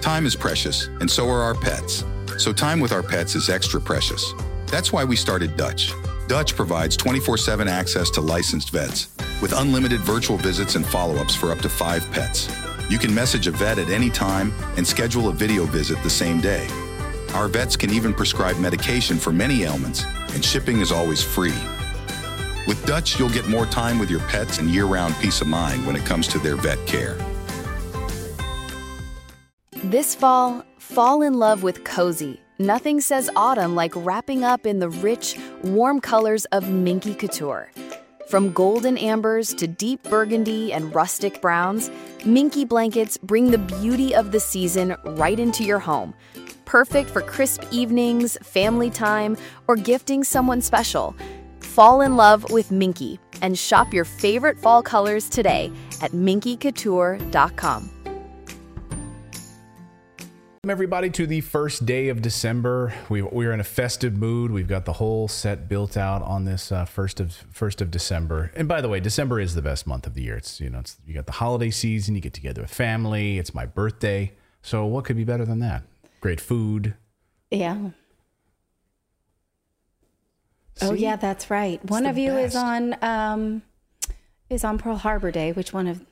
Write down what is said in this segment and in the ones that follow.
Time is precious, and so are our pets. So time with our pets is extra precious. That's why we started Dutch. Dutch provides 24/7 access to licensed vets with unlimited virtual visits and follow-ups for up to 5 pets. You can message a vet at any time and schedule a video visit the same day. Our vets can even prescribe medication for many ailments, and shipping is always free. With Dutch, you'll get more time with your pets and year-round peace of mind when it comes to their vet care. This fall in love with cozy. Nothing says autumn like wrapping up in the rich, warm colors of Minky Couture. From golden ambers to deep burgundy and rustic browns, Minky blankets bring the beauty of the season right into your home. Perfect for crisp evenings, family time, or gifting someone special. Fall in love with Minky and shop your favorite fall colors today at minkycouture.com. Welcome everybody to the first day of December. We're in a festive mood. We've got the whole set built out on this first of December. And by the way, December is the best month of the year. It's you got the holiday season. You get together with family. It's my birthday. So what could be better than that? Great food. Yeah. See? Oh yeah, that's right. It's one of you best. is on Pearl Harbor Day. Which one of?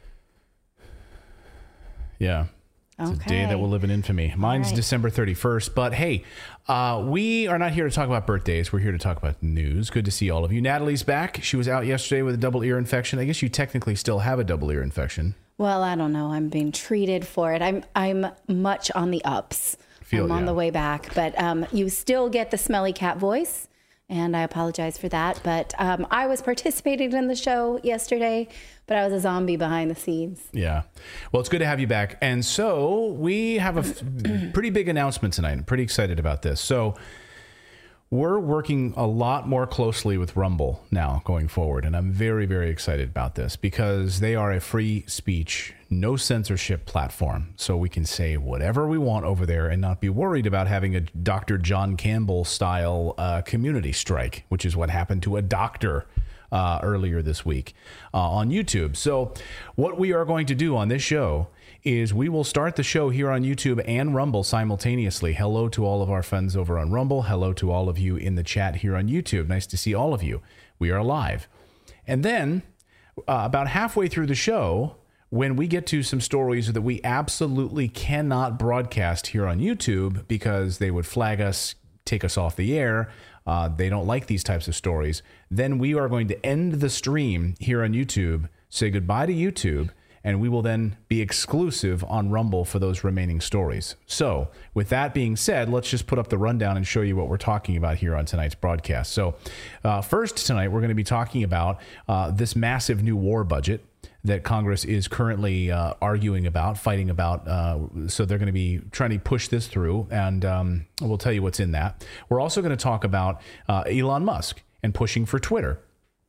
Yeah. It's a day that will live in infamy. Mine's right. December 31st. But hey, we are not here to talk about birthdays. We're here to talk about news. Good to see all of you. Natalie's back. She was out yesterday with a double ear infection. I guess you technically still have a double ear infection. Well, I don't know. I'm being treated for it. I'm much on the ups. I'm on the way back, but you still get the smelly cat voice. And I apologize for that. But I was participating in the show yesterday, but I was a zombie behind the scenes. Yeah. Well, it's good to have you back. And so we have a pretty big announcement tonight. I'm pretty excited about this. So we're working a lot more closely with Rumble now going forward. And I'm very, very excited about this because they are a free speech, no censorship platform. So we can say whatever we want over there and not be worried about having a Dr. John Campbell style community strike, which is what happened to a doctor earlier this week on YouTube. So what we are going to do on this show is we will start the show here on YouTube and Rumble simultaneously. Hello to all of our friends over on Rumble. Hello to all of you in the chat here on YouTube. Nice to see all of you. We are live. And then about halfway through the show, when we get to some stories that we absolutely cannot broadcast here on YouTube because they would flag us, take us off the air, they don't like these types of stories, then we are going to end the stream here on YouTube, say goodbye to YouTube, and we will then be exclusive on Rumble for those remaining stories. So with that being said, let's just put up the rundown and show you what we're talking about here on tonight's broadcast. So first tonight, we're going to be talking about this massive new war budget that Congress is currently arguing about, fighting about. So they're going to be trying to push this through, and we'll tell you what's in that. We're also going to talk about Elon Musk and pushing for Twitter.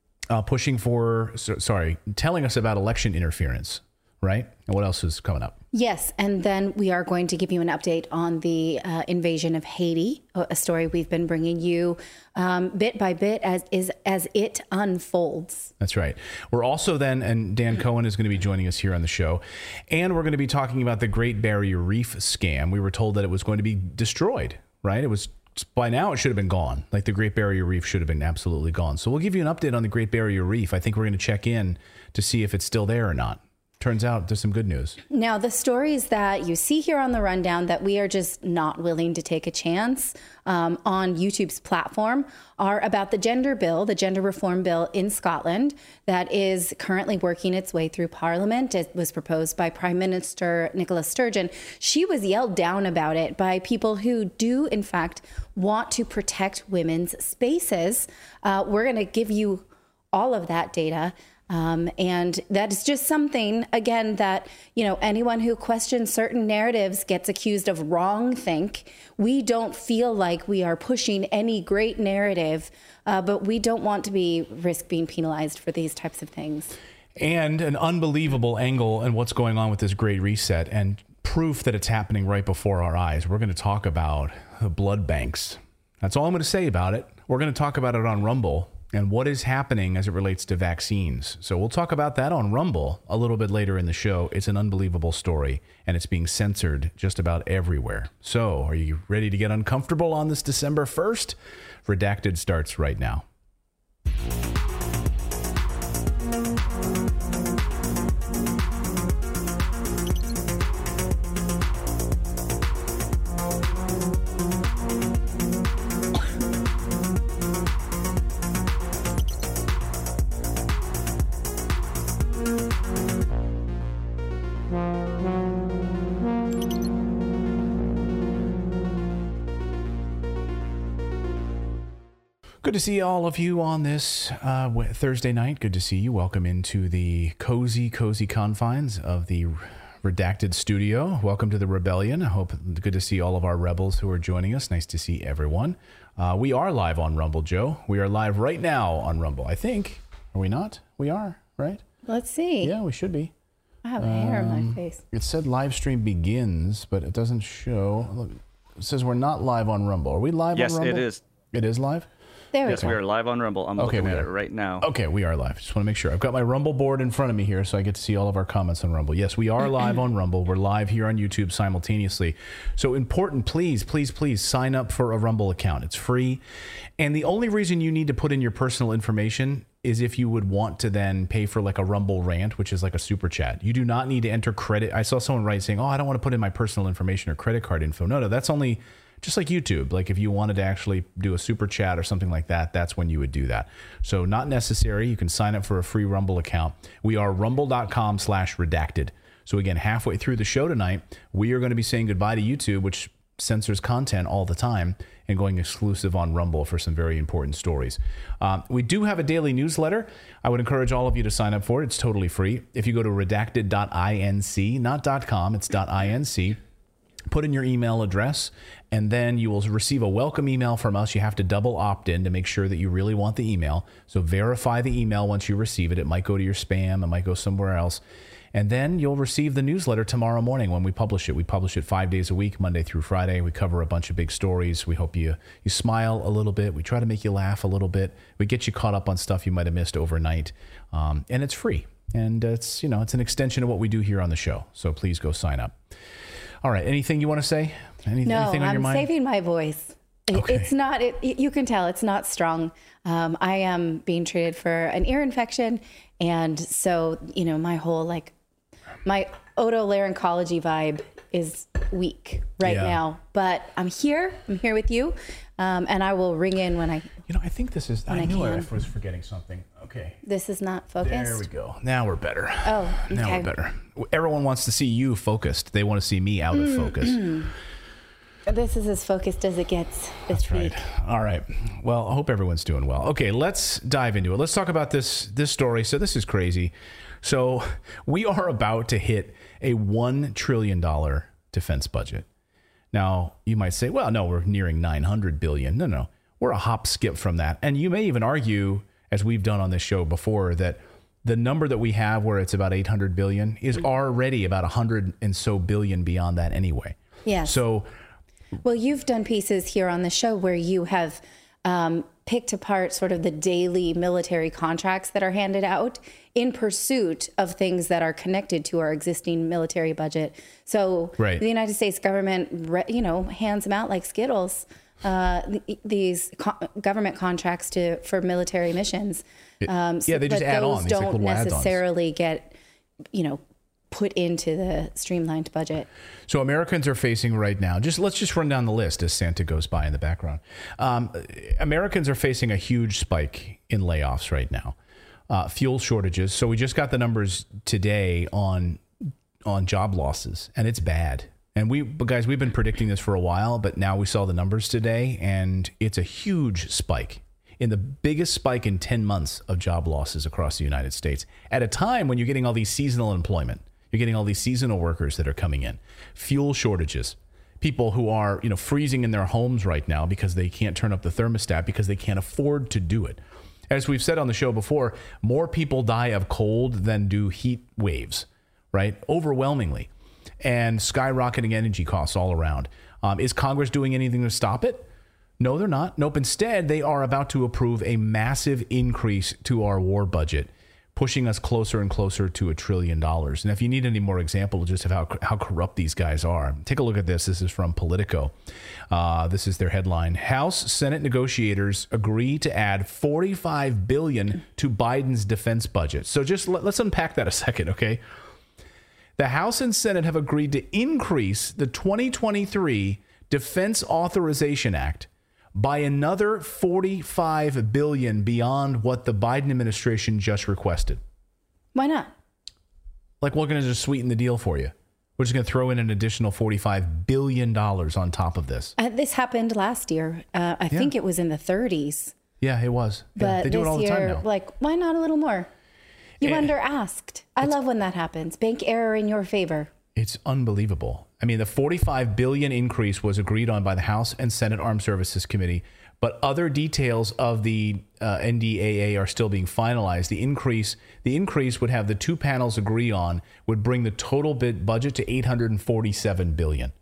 Telling us about election interference, right? And what else is coming up? Yes, and then we are going to give you an update on the invasion of Haiti, a story we've been bringing you bit by bit as it unfolds. That's right. We're also then, and Dan Cohen is going to be joining us here on the show, and we're going to be talking about the Great Barrier Reef scam. We were told that it was going to be destroyed, right? It was. By now, it should have been gone. Like the Great Barrier Reef should have been absolutely gone. So we'll give you an update on the Great Barrier Reef. I think we're going to check in to see if it's still there or not. Turns out there's some good news. Now, the stories that you see here on the rundown that we are just not willing to take a chance on YouTube's platform are about the gender reform bill in Scotland that is currently working its way through Parliament. It was proposed by Prime Minister Nicola Sturgeon. She was yelled down about it by people who do, in fact, want to protect women's spaces. We're going to give you all of that data. And that is just something, again, that, anyone who questions certain narratives gets accused of wrongthink. We don't feel like we are pushing any great narrative, but we don't want to risk being penalized for these types of things. And an unbelievable angle in what's going on with this Great Reset and proof that it's happening right before our eyes. We're going to talk about the blood banks. That's all I'm going to say about it. We're going to talk about it on Rumble. and what is happening as it relates to vaccines. So we'll talk about that on Rumble a little bit later in the show. It's an unbelievable story, and it's being censored just about everywhere. So are you ready to get uncomfortable on this December 1st? Redacted starts right now. Good to see all of you on this Thursday night. Good to see you. Welcome into the cozy confines of the Redacted studio. Welcome to the Rebellion. I hope good to see all of our rebels who are joining us. Nice to see everyone. We are live on Rumble, Joe. We are live right now on Rumble. I think. Are we not? We are, right? Let's see. Yeah, we should be. I have hair on my face. It said live stream begins, but it doesn't show. Look, it says we're not live on Rumble. Are we live on Rumble? Yes, it is. It is live? There we Yes, go. we are live on Rumble. I'm looking at it right now. Okay, we are live. Just want to make sure. I've got my Rumble board in front of me here, so I get to see all of our comments on Rumble. Yes, we are live on Rumble. We're live here on YouTube simultaneously. So important, please sign up for a Rumble account. It's free. And the only reason you need to put in your personal information is if you would want to then pay for like a Rumble rant, which is like a super chat. You do not need to enter credit. I saw someone write saying, I don't want to put in my personal information or credit card info. No, that's only... just like YouTube, like if you wanted to actually do a super chat or something like that, that's when you would do that. So not necessary. You can sign up for a free Rumble account. We are rumble.com/redacted. So again, halfway through the show tonight, we are going to be saying goodbye to YouTube, which censors content all the time, and going exclusive on Rumble for some very important stories. We do have a daily newsletter. I would encourage all of you to sign up for it. It's totally free. If you go to redacted.inc, not .com, it's .inc. Put in your email address, and then you will receive a welcome email from us. You have to double opt in to make sure that you really want the email. So verify the email once you receive it. It might go to your spam. It might go somewhere else. And then you'll receive the newsletter tomorrow morning when we publish it. We publish it 5 days a week, Monday through Friday. We cover a bunch of big stories. We hope you smile a little bit. We try to make you laugh a little bit. We get you caught up on stuff you might have missed overnight. And it's free. And it's an extension of what we do here on the show. So please go sign up. All right. Anything you want to say? Anything on your mind? I'm saving my voice. Okay. It's not, you can tell it's not strong. I am being treated for an ear infection. And so, my whole, my otolaryngology vibe is weak right now. But I'm here with you. And I will ring in when I I think this is, I knew I was forgetting something. Okay. This is not focused. There we go. Now we're better. Oh, okay. Now we're better. Everyone wants to see you focused. They want to see me out of focus. This is as focused as it gets this week. Right. All right. Well, I hope everyone's doing well. Okay, let's dive into it. Let's talk about this story. So this is crazy. So we are about to hit a $1 trillion defense budget. Now, you might say, well, no, we're nearing $900 billion. No. We're a hop skip from that. And you may even argue, as we've done on this show before, that the number that we have where it's about $800 billion is already about 100 and so billion beyond that anyway. Yes. So, well, you've done pieces here on the show where you have picked apart sort of the daily military contracts that are handed out in pursuit of things that are connected to our existing military budget. So the United States government, hands them out like Skittles. These government contracts for military missions. They just add on. These don't necessarily get, put into the streamlined budget. So Americans are facing right now, let's just run down the list as Santa goes by in the background. Americans are facing a huge spike in layoffs right now. Fuel shortages. So we just got the numbers today on job losses, and it's bad. And we've been predicting this for a while, but now we saw the numbers today, and it's a huge spike, in the biggest spike in 10 months of job losses across the United States, at a time when you're getting all these seasonal employment. You're getting all these seasonal workers that are coming in. Fuel shortages. People who are, freezing in their homes right now because they can't turn up the thermostat because they can't afford to do it. As we've said on the show before, more people die of cold than do heat waves, right? Overwhelmingly. And skyrocketing energy costs all around. Is Congress doing anything to stop it? No, they're not. Nope. Instead, they are about to approve a massive increase to our war budget, pushing us closer and closer to $1 trillion. And if you need any more examples just of how corrupt these guys are, take a look at this. This is from Politico. This is their headline. House Senate negotiators agree to add $45 billion to Biden's defense budget. So just let's unpack that a second, okay? The House and Senate have agreed to increase the 2023 Defense Authorization Act by another $45 billion beyond what the Biden administration just requested. Why not? Like, we're going to just sweeten the deal for you. We're just going to throw in an additional $45 billion on top of this. This happened last year. I think it was in the 30s. Yeah, it was. But they do it all the time now. Like, why not a little more? You under-asked. I love when that happens. Bank error in your favor. It's unbelievable. I mean, the $45 billion increase was agreed on by the House and Senate Armed Services Committee, but other details of the NDAA are still being finalized. The increase would have the two panels agree on, would bring the total budget to $847 billion.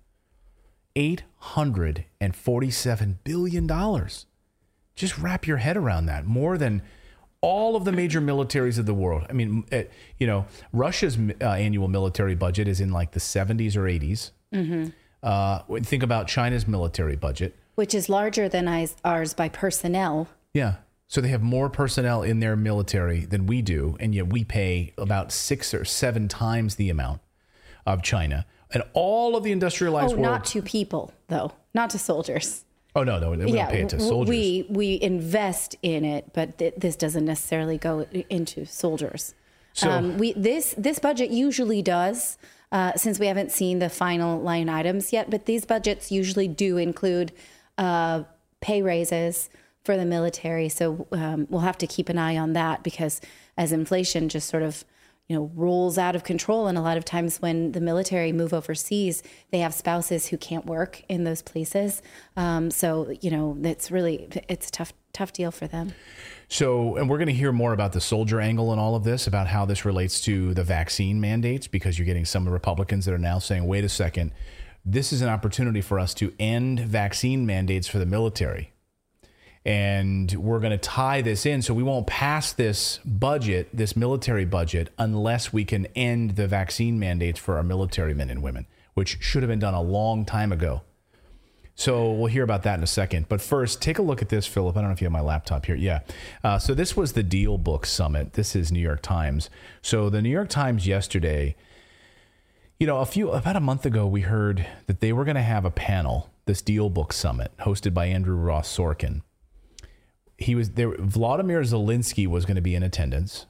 $847 billion. Just wrap your head around that. More than all of the major militaries of the world. I mean, Russia's annual military budget is in like the 70s or 80s. Mm-hmm. Think about China's military budget, which is larger than ours by personnel. Yeah. So they have more personnel in their military than we do. And yet we pay about 6 or 7 times the amount of China. And all of the industrialized world. Not to people, though. Not to soldiers. Oh, no, we don't pay it to soldiers. We invest in it, but this doesn't necessarily go into soldiers. So this budget usually does, since we haven't seen the final line items yet, but these budgets usually do include pay raises for the military. So we'll have to keep an eye on that, because as inflation just sort of rolls out of control. And a lot of times when the military move overseas, they have spouses who can't work in those places. So it's a tough deal for them. So, and we're going to hear more about the soldier angle and all of this, about how this relates to the vaccine mandates, because you're getting some Republicans that are now saying, wait a second, this is an opportunity for us to end vaccine mandates for the military. And we're going to tie this in, so we won't pass this budget, this military budget, unless we can end the vaccine mandates for our military men and women, which should have been done a long time ago. So we'll hear about that in a second. But first, take a look at this, Philip. I don't know if you have my laptop here. Yeah. So this was the Deal Book Summit. This is New York Times. So the New York Times yesterday, about a month ago, we heard that they were going to have a panel, this Deal Book Summit, hosted by Andrew Ross Sorkin. He was there. Vladimir Zelensky was going to be in attendance.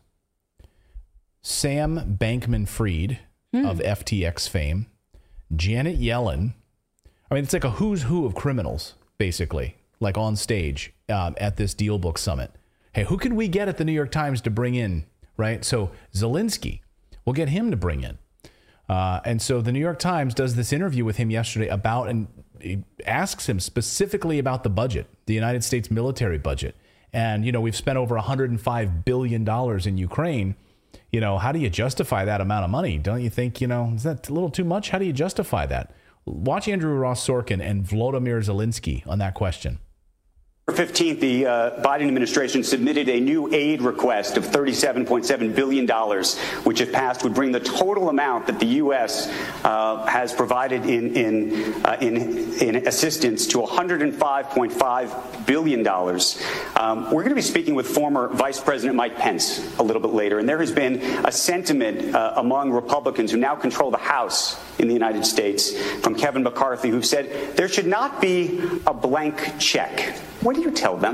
Sam Bankman-Fried of FTX fame, Janet Yellen. I mean, it's like a who's who of criminals, basically, like on stage at this Deal Book Summit. Hey, who can we get at the New York Times to bring in, right? So Zelensky, we'll get him to bring in. And so the New York Times does this interview with him yesterday and he asks him specifically about the budget, the United States military budget. And, we've spent over $105 billion in Ukraine. How do you justify that amount of money? Don't you think, is that a little too much? How do you justify that? Watch Andrew Ross Sorkin and Volodymyr Zelensky on that question. November 15th, the Biden administration submitted a new aid request of $37.7 billion, which, if passed, would bring the total amount that the U.S. Has provided in assistance to $105.5 billion. We're going to be speaking with former Vice President Mike Pence a little bit later, and there has been a sentiment among Republicans who now control the House in the United States from Kevin McCarthy, who said there should not be a blank check. What do you tell them?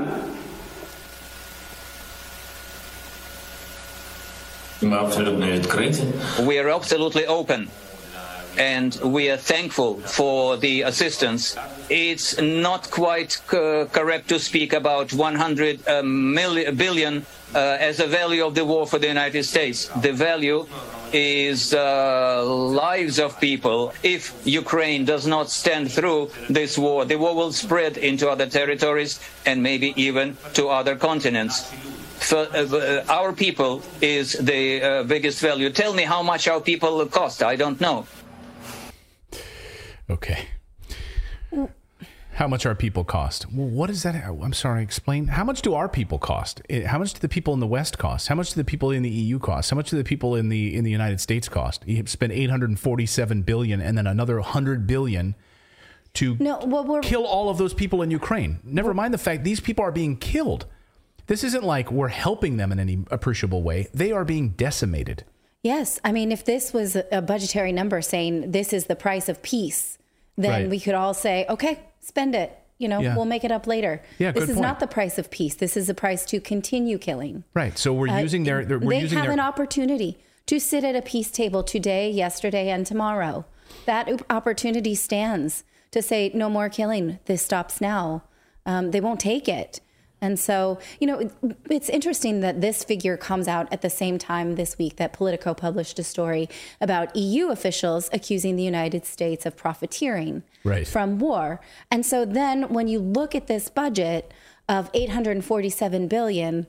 We are absolutely open, and we are thankful for the assistance. It's not quite correct to speak about 100 billion as a value of the war for the United States. The value is lives of people. If Ukraine does not stand through this war, the war will spread into other territories and maybe even to other continents. Our people is the biggest value. Tell me how much our people cost. I don't know. Okay. How much our people cost? Well, what is that? I'm sorry, explain. How much do our people cost? How much do the people in the West cost? How much do the people in the EU cost? How much do the people in the United States cost? You spend $847 billion and then another $100 billion to kill all of those people in Ukraine. Never mind the fact these people are being killed. This isn't like we're helping them in any appreciable way. They are being decimated. Yes. I mean, if this was a budgetary number saying this is the price of peace, then we could all say, okay, spend it. We'll make it up later. Yeah, this is not the price of peace. This is the price to continue killing. Right. So we're using their... They have an opportunity to sit at a peace table today, yesterday, and tomorrow. That opportunity stands to say, no more killing. This stops now. They won't take it. And so, it's interesting that this figure comes out at the same time this week that Politico published a story about EU officials accusing the United States of profiteering from war. And so then when you look at this budget of $847 billion,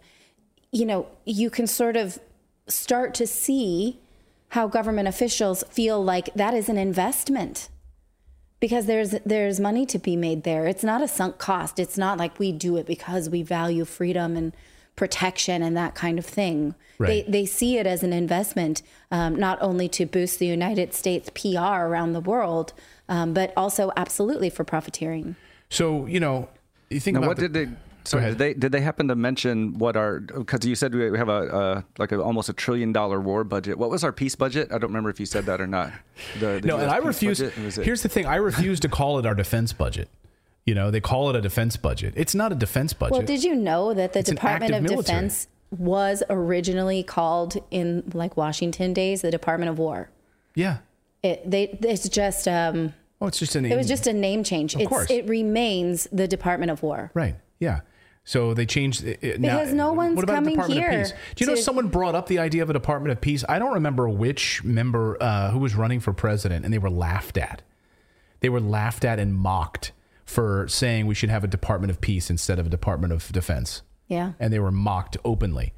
you can sort of start to see how government officials feel like that is an investment. Because there's money to be made there. It's not a sunk cost. It's not like we do it because we value freedom and protection and that kind of thing. Right. They see it as an investment, not only to boost the United States PR around the world, but also absolutely for profiteering. So, you think now, about what did they... So did they happen to mention what because you said we have almost $1 trillion war budget. What was our peace budget? I don't remember if you said that or not. And I refuse. Here's the thing. I refuse to call it our defense budget. They call it a defense budget. It's not a defense budget. Well, did you know that the Department of Defense was originally called in Washington days, the Department of War? Yeah. It's just, it's just a name. It was just a name change. Of course. It remains the Department of War. Right. Yeah. So they changed it. Because no one's coming here. Do you know someone brought up the idea of a Department of Peace? I don't remember which member who was running for president, and they were laughed at. They were laughed at and mocked for saying we should have a Department of Peace instead of a Department of Defense. Yeah. And they were mocked openly.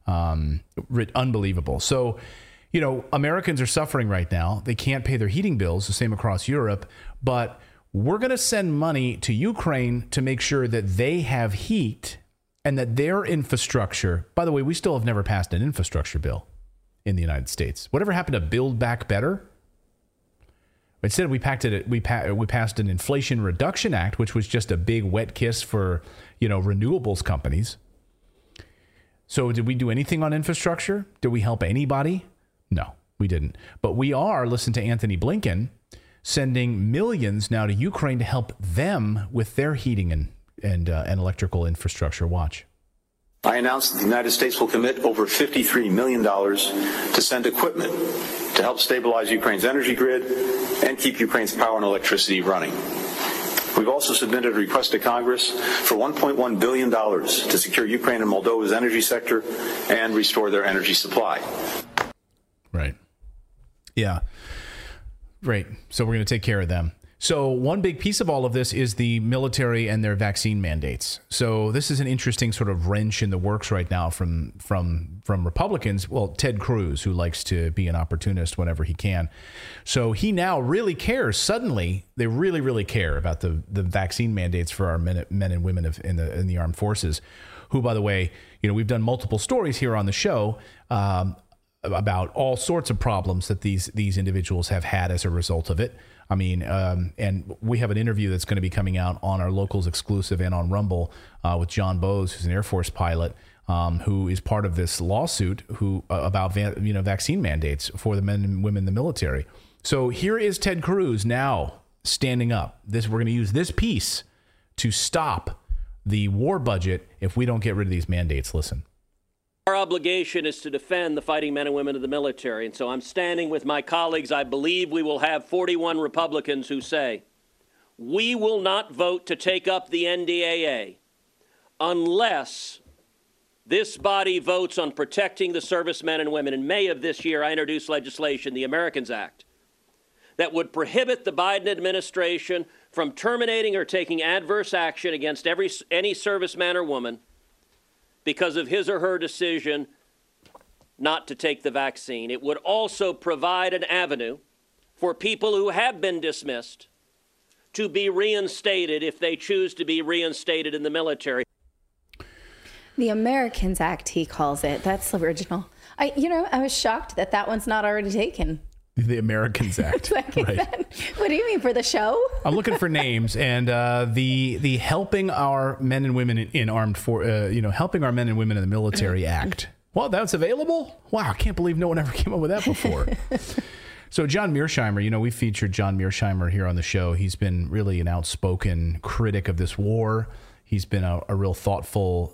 Unbelievable. So, Americans are suffering right now. They can't pay their heating bills, the same across Europe, but we're going to send money to Ukraine to make sure that they have heat and that their infrastructure, by the way, we still have never passed an infrastructure bill in the United States. Whatever happened to Build Back Better? Instead, we passed an Inflation Reduction Act, which was just a big wet kiss for, renewables companies. So did we do anything on infrastructure? Did we help anybody? No, we didn't. But we are, listen to Anthony Blinken, sending millions now to Ukraine to help them with their heating and electrical infrastructure. Watch. I announced that the United States will commit over $53 million to send equipment to help stabilize Ukraine's energy grid and keep Ukraine's power and electricity running. We've also submitted a request to Congress for $1.1 billion to secure Ukraine and Moldova's energy sector and restore their energy supply. Right. Yeah. Right. So we're going to take care of them. So one big piece of all of this is the military and their vaccine mandates. So this is an interesting sort of wrench in the works right now from Republicans. Well, Ted Cruz, who likes to be an opportunist whenever he can. So he now really cares. Suddenly, they really, really care about the vaccine mandates for our men and women in the armed forces, who, by the way, we've done multiple stories here on the show about all sorts of problems that these individuals have had as a result of it. I mean, and we have an interview that's going to be coming out on our Locals exclusive and on Rumble with John Bowes, who's an Air Force pilot, who is part of this lawsuit about vaccine mandates for the men and women in the military. So here is Ted Cruz now standing up. We're going to use this piece to stop the war budget if we don't get rid of these mandates. Listen. Our obligation is to defend the fighting men and women of the military. And so I'm standing with my colleagues. I believe we will have 41 Republicans who say, we will not vote to take up the NDAA unless this body votes on protecting the servicemen and women. In May of this year, I introduced legislation, the Americans Act, that would prohibit the Biden administration from terminating or taking adverse action against any serviceman or woman because of his or her decision not to take the vaccine. It would also provide an avenue for people who have been dismissed to be reinstated if they choose to be reinstated in the military. The Americans Act, he calls it. That's original. I was shocked that one's not already taken. The Americans Act. Like, right. What do you mean, for the show? I'm looking for names, and the helping our men and women in helping our men and women in the military act. Well, that's available? Wow, I can't believe no one ever came up with that before. So John Mearsheimer, we featured John Mearsheimer here on the show. He's been really an outspoken critic of this war. He's been a real thoughtful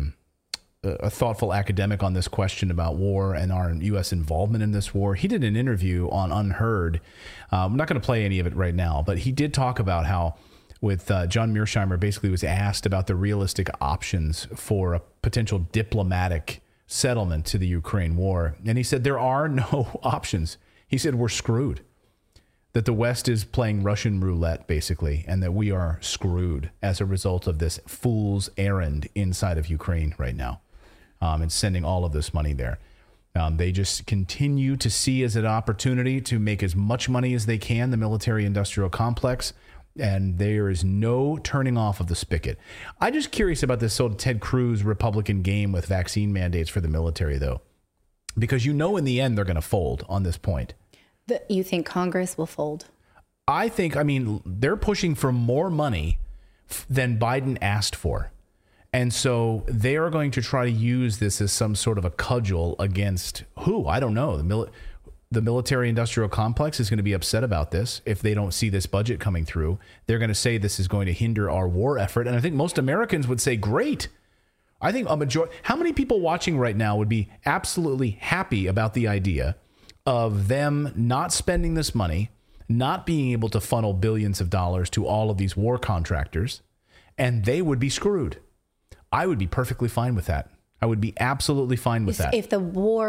academic on this question about war and our U.S. involvement in this war. He did an interview on Unheard. I'm not going to play any of it right now, but he did talk about how with John Mearsheimer basically was asked about the realistic options for a potential diplomatic settlement to the Ukraine war. And he said there are no options. He said we're screwed. That the West is playing Russian roulette, basically, and that we are screwed as a result of this fool's errand inside of Ukraine right now, and sending all of this money there. They just continue to see as an opportunity to make as much money as they can, the military-industrial complex, and there is no turning off of the spigot. I'm just curious about this old Ted Cruz Republican game with vaccine mandates for the military, though, because in the end they're going to fold on this point. You think Congress will fold? They're pushing for more money than Biden asked for. And so they are going to try to use this as some sort of a cudgel against who? I don't know. The military-industrial complex is going to be upset about this if they don't see this budget coming through. They're going to say this is going to hinder our war effort. And I think most Americans would say, great. I think a majority. How many people watching right now would be absolutely happy about the idea of them not spending this money, not being able to funnel billions of dollars to all of these war contractors, and they would be screwed? I would be perfectly fine with that. I would be absolutely fine with that. If the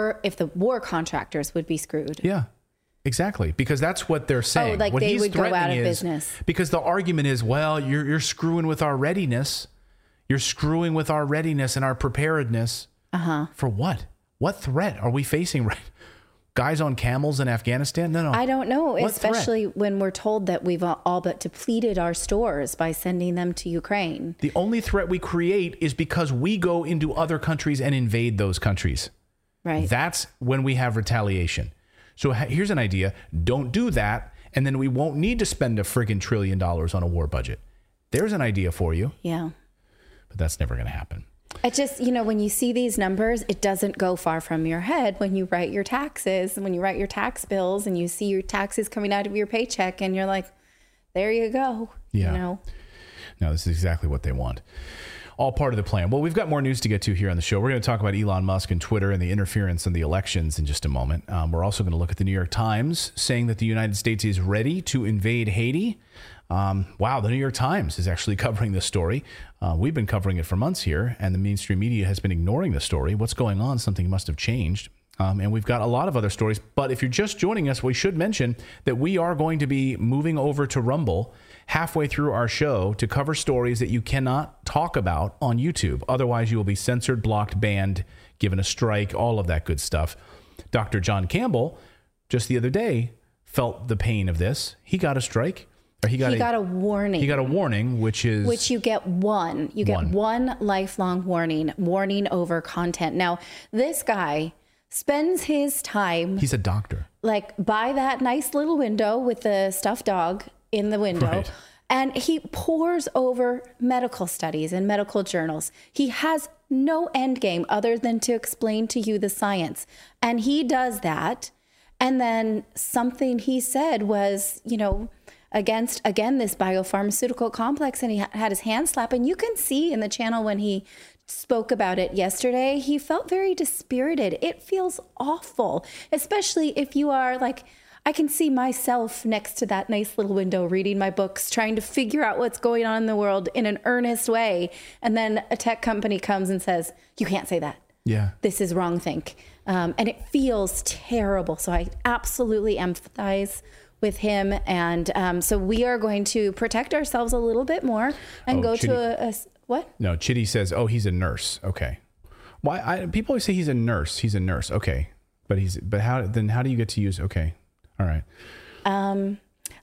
war contractors would be screwed. Yeah, exactly. Because that's what they're saying. Like what they would go out of business. Because the argument is, well, you're screwing with our readiness. You're screwing with our readiness and our preparedness. For what? What threat are we facing right? Guys on camels in Afghanistan? No. I don't know, What especially threat? when we're told that we've all but depleted our stores by sending them to Ukraine. The only threat we create is because we go into other countries and invade those countries. Right. That's when we have retaliation. So here's an idea. Don't do that, and then we won't need to spend a friggin' $1 trillion on a war budget. There's an idea for you. Yeah. But that's never going to happen. It just, when you see these numbers, it doesn't go far from your head when you write your taxes, when you write your tax bills and you see your taxes coming out of your paycheck and you're like, there you go. Yeah. No, this is exactly what they want. All part of the plan. Well, we've got more news to get to here on the show. We're going to talk about Elon Musk and Twitter and the interference in the elections in just a moment. We're also going to look at the New York Times saying that the United States is ready to invade Haiti. Wow, the New York Times is actually covering this story. We've been covering it for months here, and the mainstream media has been ignoring the story. What's going on? Something must have changed. And we've got a lot of other stories. But if you're just joining us, we should mention that we are going to be moving over to Rumble halfway through our show to cover stories that you cannot talk about on YouTube. Otherwise, you will be censored, blocked, banned, given a strike, all of that good stuff. Dr. John Campbell, just the other day, felt the pain of this. He got a strike. He got a warning. He got a warning, which you get one. You get one lifelong warning over content. Now, this guy spends his time. He's a doctor. Like by that nice little window with the stuffed dog in the window. Right. And he pores over medical studies and medical journals. He has no end game other than to explain to you the science. And he does that. And then something he said was, against, again, this biopharmaceutical complex, and he had his hand slapped. And you can see in the channel when he spoke about it yesterday, he felt very dispirited. It feels awful, especially if you are like, I can see myself next to that nice little window reading my books, trying to figure out what's going on in the world in an earnest way. And then a tech company comes and says, you can't say that. Yeah. This is wrong think. And it feels terrible. So I absolutely empathize with him. And so we are going to protect ourselves a little bit more and go to a what? No, Chitty says, he's a nurse. Okay. Why? People always say he's a nurse. He's a nurse. Okay. But how do you get to use? Okay. All right.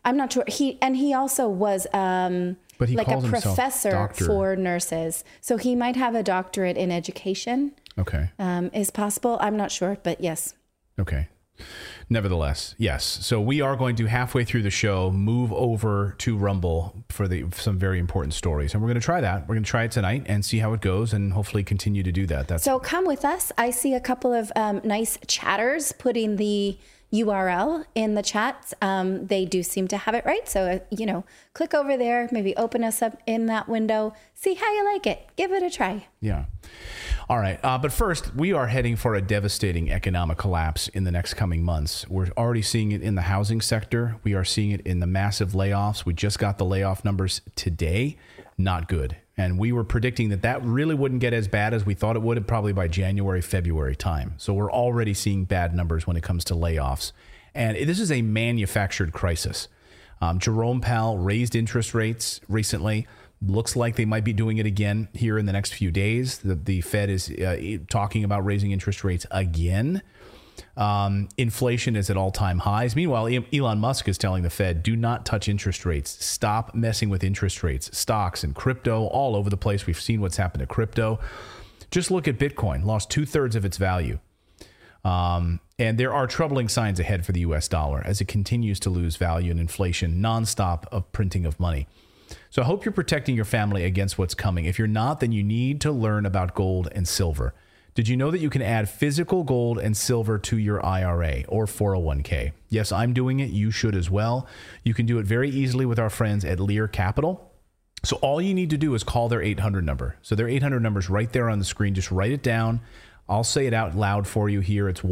I'm not sure. He also was but he like a professor doctor for nurses. So he might have a doctorate in education. Okay. Is possible. I'm not sure, but yes. Okay. Nevertheless, yes. So we are going to, halfway through the show, move over to Rumble for some very important stories. And we're going to try that. We're going to try it tonight and see how it goes and hopefully continue to do that. So come with us. I see a couple of nice chatters putting the URL in the chat. They do seem to have it right. So, click over there, maybe open us up in that window, see how you like it. Give it a try. Yeah. All right. But first, we are heading for a devastating economic collapse in the next coming months. We're already seeing it in the housing sector. We are seeing it in the massive layoffs. We just got the layoff numbers today. Not good. And we were predicting that really wouldn't get as bad as we thought it would, probably by January, February time. So we're already seeing bad numbers when it comes to layoffs. And this is a manufactured crisis. Jerome Powell raised interest rates recently. Looks like they might be doing it again here in the next few days. The Fed is talking about raising interest rates again. Inflation is at all-time highs. Meanwhile, Elon Musk is telling the Fed, do not touch interest rates. Stop messing with interest rates. Stocks and crypto all over the place. We've seen what's happened to crypto. Just look at Bitcoin, lost 2/3 of its value. And there are troubling signs ahead for the U.S. dollar as it continues to lose value and inflation nonstop of printing of money. So I hope you're protecting your family against what's coming. If you're not, then you need to learn about gold and silver. Did you know that you can add physical gold and silver to your IRA or 401k? Yes, I'm doing it. You should as well. You can do it very easily with our friends at Lear Capital. So all you need to do is call their 800 number. So their 800 number is right there on the screen. Just write it down. I'll say it out loud for you here. It's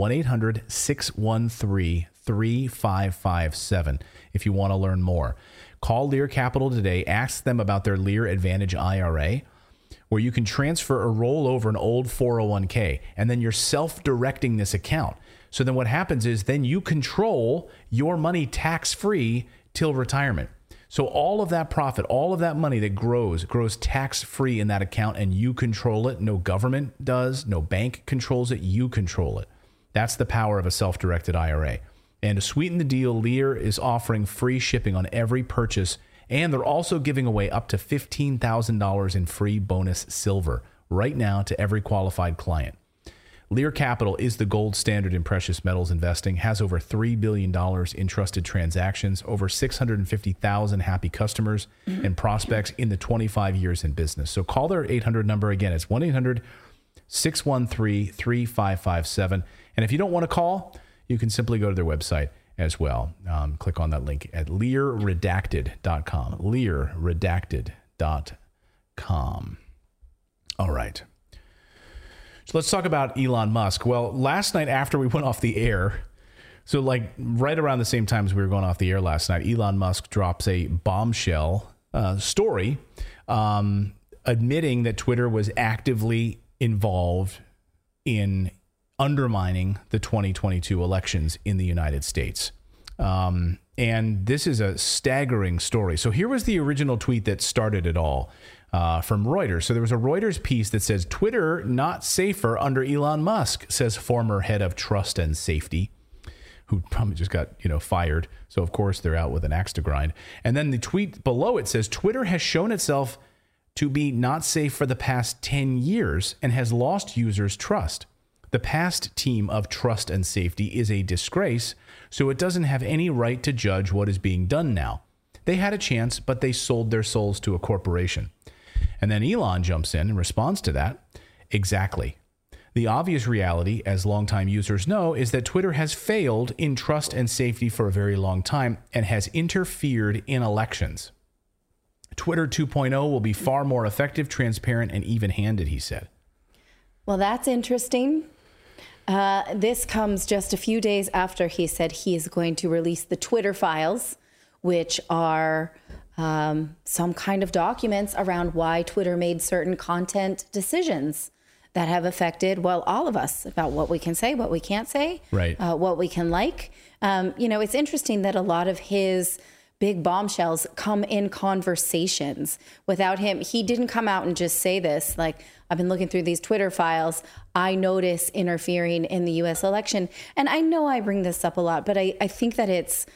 1-800-613-3557 if you want to learn more. Call Lear Capital today. Ask them about their Lear Advantage IRA, where you can transfer or roll over an old 401k, and then you're self-directing this account. So then what happens is then you control your money tax-free till retirement. So all of that profit, all of that money that grows tax-free in that account, and you control it. No government does. No bank controls it. You control it. That's the power of a self-directed IRA. And to sweeten the deal, Lear is offering free shipping on every purchase, and they're also giving away up to $15,000 in free bonus silver right now to every qualified client. Lear Capital is the gold standard in precious metals investing, has over $3 billion in trusted transactions, over 650,000 happy customers and prospects in the 25 years in business. So call their 800 number again. It's 1-800-613-3557. And if you don't want to call, you can simply go to their website as well. Click on that link at learredacted.com. Learredacted.com. All right. So let's talk about Elon Musk. Well, last night after we went off the air, so like right around the same time as we were going off the air last night, Elon Musk drops a bombshell story admitting that Twitter was actively involved in undermining the 2022 elections in the United States. And this is a staggering story. So here was the original tweet that started it all from Reuters. So there was a Reuters piece that says, Twitter not safer under Elon Musk, says former head of trust and safety, who probably just got, fired. So of course they're out with an axe to grind. And then the tweet below it says, Twitter has shown itself to be not safe for the past 10 years and has lost users' trust. The past team of trust and safety is a disgrace, so it doesn't have any right to judge what is being done now. They had a chance, but they sold their souls to a corporation. And then Elon jumps in response to that. Exactly. The obvious reality, as longtime users know, is that Twitter has failed in trust and safety for a very long time and has interfered in elections. Twitter 2.0 will be far more effective, transparent, and even-handed, he said. Well, that's interesting. This comes just a few days after he said he is going to release the Twitter files, which are some kind of documents around why Twitter made certain content decisions that have affected, well, all of us, about what we can say, what we can't say, right. What we can like. It's interesting that a lot of his big bombshells come in conversations without him. He didn't come out and just say this, like, I've been looking through these Twitter files. I notice interfering in the U.S. election. And I know I bring this up a lot, but I think that it's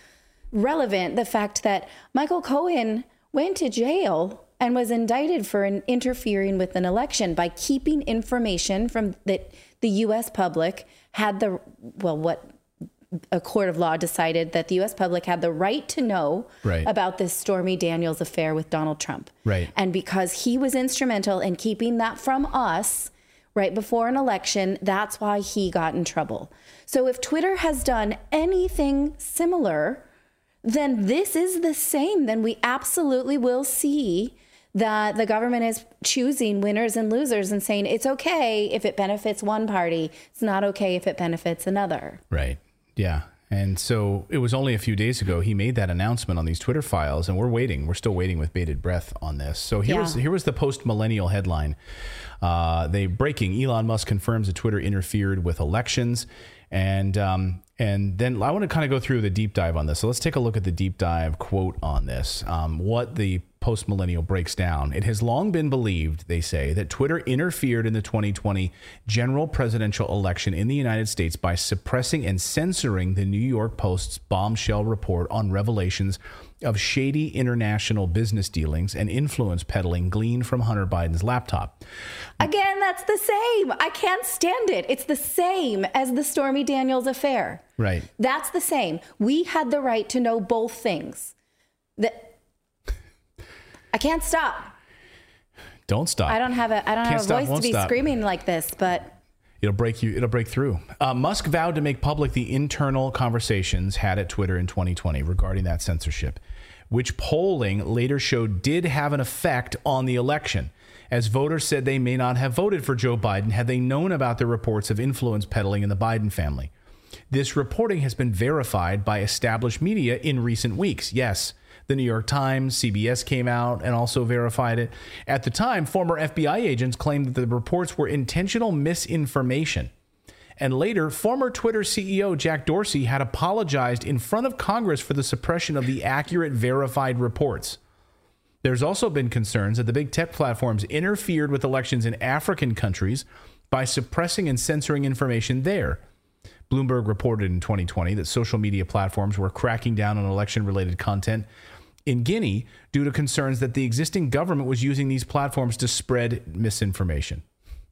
relevant the fact that Michael Cohen went to jail and was indicted for interfering with an election by keeping information from that the U.S. public had what a court of law decided that the U.S. public had the right to know about this Stormy Daniels affair with Donald Trump. Right. And because he was instrumental in keeping that from us right before an election, that's why he got in trouble. So if Twitter has done anything similar, then this is the same. Then we absolutely will see that the government is choosing winners and losers and saying it's okay if it benefits one party. It's not okay if it benefits another. Right. Yeah. And so it was only a few days ago he made that announcement on these Twitter files, and we're still waiting with bated breath on this. So here was the post-millennial headline. Breaking, Elon Musk confirms that Twitter interfered with elections. And then I want to kind of go through the deep dive on this. So let's take a look at the deep dive quote on this. What the post-millennial breaks down. It has long been believed, they say, that Twitter interfered in the 2020 general presidential election in the United States by suppressing and censoring the New York Post's bombshell report on revelations of shady international business dealings and influence peddling gleaned from Hunter Biden's laptop. Again, that's the same. I can't stand it. It's the same as the Stormy Daniels affair. Right. That's the same. We had the right to know both things. I can't stop. Don't stop. I don't have a voice to be screaming like this, but it'll break through. Musk vowed to make public the internal conversations had at Twitter in 2020 regarding that censorship, which polling later showed did have an effect on the election, as voters said they may not have voted for Joe Biden had they known about the reports of influence peddling in the Biden family. This reporting has been verified by established media in recent weeks. Yes, the New York Times, CBS came out and also verified it. At the time, former FBI agents claimed that the reports were intentional misinformation. And later, former Twitter CEO Jack Dorsey had apologized in front of Congress for the suppression of the accurate verified reports. There's also been concerns that the big tech platforms interfered with elections in African countries by suppressing and censoring information there. Bloomberg reported in 2020 that social media platforms were cracking down on election-related content in Guinea due to concerns that the existing government was using these platforms to spread misinformation.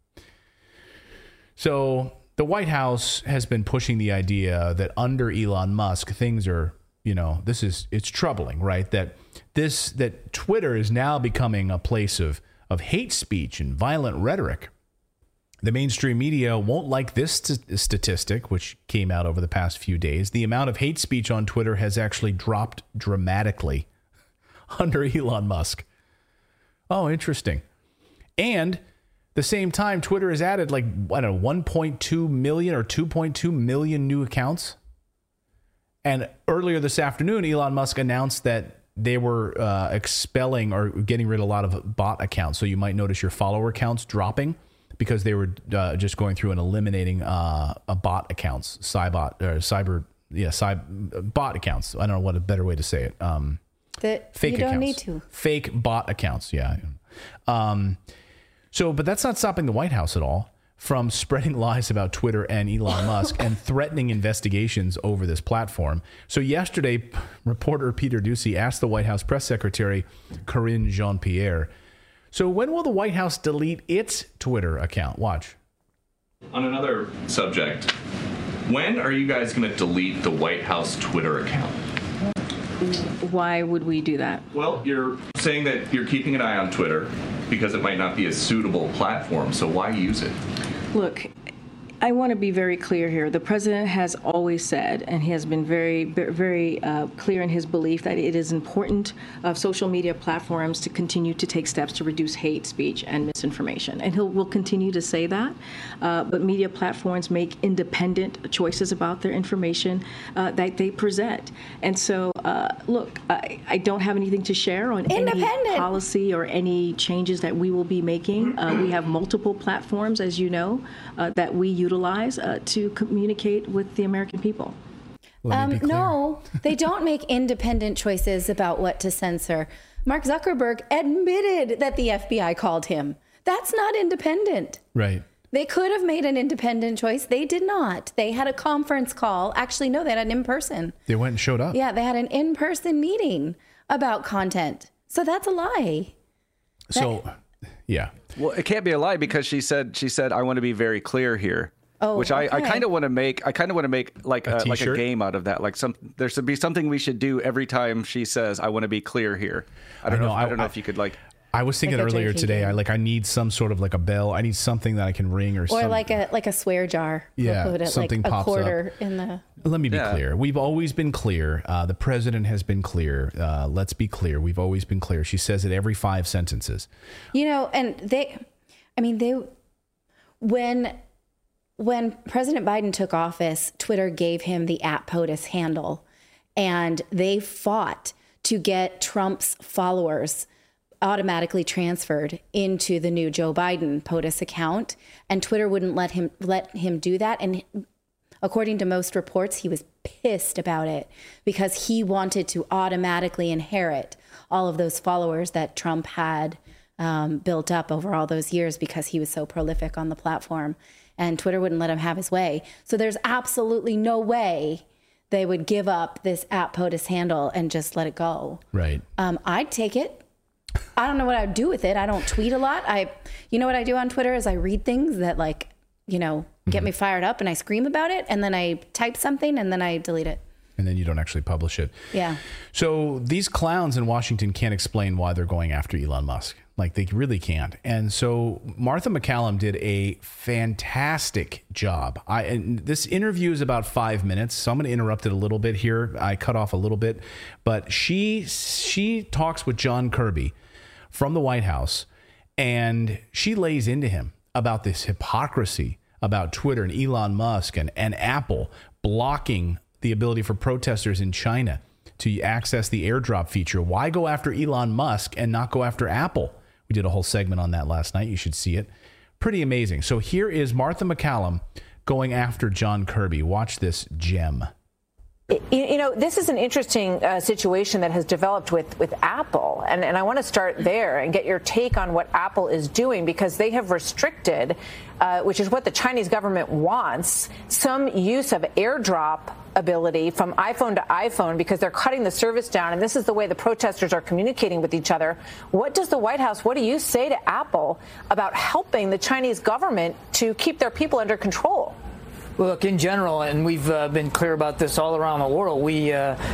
So the White House has been pushing the idea that under Elon Musk, things are, it's troubling, right? That Twitter is now becoming a place of hate speech and violent rhetoric. The mainstream media won't like this statistic, which came out over the past few days. The amount of hate speech on Twitter has actually dropped dramatically under Elon Musk. Oh, interesting. And the same time, Twitter has added 1.2 million or 2.2 million new accounts. And earlier this afternoon, Elon Musk announced that they were expelling or getting rid of a lot of bot accounts. So you might notice your follower counts dropping because they were just going through and eliminating bot accounts, bot accounts. I don't know what a better way to say it. Fake you don't accounts. Need to. Fake bot accounts, yeah. But that's not stopping the White House at all from spreading lies about Twitter and Elon Musk and threatening investigations over this platform. So yesterday, reporter Peter Doocy asked the White House press secretary, Karine Jean-Pierre, so when will the White House delete its Twitter account? Watch. On another subject, when are you guys going to delete the White House Twitter account? Why would we do that? Well, you're saying that you're keeping an eye on Twitter because it might not be a suitable platform, so why use it? Look, I want to be very clear here. The president has always said, and he has been very, very clear in his belief that it is important of social media platforms to continue to take steps to reduce hate speech and misinformation. And will continue to say that. But media platforms make independent choices about their information that they present. And so, look, I don't have anything to share on any policy or any changes that we will be making. We have multiple platforms, as you know, that we utilize to communicate with the American people. No, they don't make independent choices about what to censor. Mark Zuckerberg admitted that the FBI called him. That's not independent. Right. They could have made an independent choice. They did not. They had a conference call. Actually, no, they had an in-person. They went and showed up. Yeah, they had an in-person meeting about content. So that's a lie. Yeah. Well, it can't be a lie because she said I want to be very clear here. Oh, which I kind of want to make. I kind of want to make like a game out of that. Like there should be something we should do every time she says I want to be clear here. I don't know if you could like. I was thinking earlier today, I need some sort of like a bell. I need something that I can ring or like a swear jar. Yeah, we'll put it something like pops a quarter up. in the. Let me be clear. We've always been clear. The president has been clear. Let's be clear. We've always been clear. She says it every 5 sentences. And when President Biden took office, Twitter gave him the @POTUS handle, and they fought to get Trump's followers automatically transferred into the new Joe Biden POTUS account, and Twitter wouldn't let him do that. And according to most reports, he was pissed about it because he wanted to automatically inherit all of those followers that Trump had built up over all those years because he was so prolific on the platform, and Twitter wouldn't let him have his way. So there's absolutely no way they would give up this @POTUS handle and just let it go. Right. I'd take it. I don't know what I'd do with it. I don't tweet a lot. You know what I do on Twitter is I read things that get me fired up and I scream about it, and then I type something and then I delete it. And then you don't actually publish it. Yeah. So these clowns in Washington can't explain why they're going after Elon Musk. Like, they really can't. And so Martha MacCallum did a fantastic job. And this interview is about 5 minutes, so I'm going to interrupt it a little bit here. I cut off a little bit. But she talks with John Kirby from the White House, and she lays into him about this hypocrisy about Twitter and Elon Musk and Apple blocking the ability for protesters in China to access the airdrop feature. Why go after Elon Musk and not go after Apple? We did a whole segment on that last night. You should see it. Pretty amazing. So here is Martha MacCallum going after John Kirby. Watch this gem. This is an interesting situation that has developed with Apple. And I want to start there and get your take on what Apple is doing, because they have restricted, which is what the Chinese government wants, some use of AirDrop ability from iPhone to iPhone, because they're cutting the service down. And this is the way the protesters are communicating with each other. What does the White House, what do you say to Apple about helping the Chinese government to keep their people under control? Look, in general, and we've been clear about this all around the world, we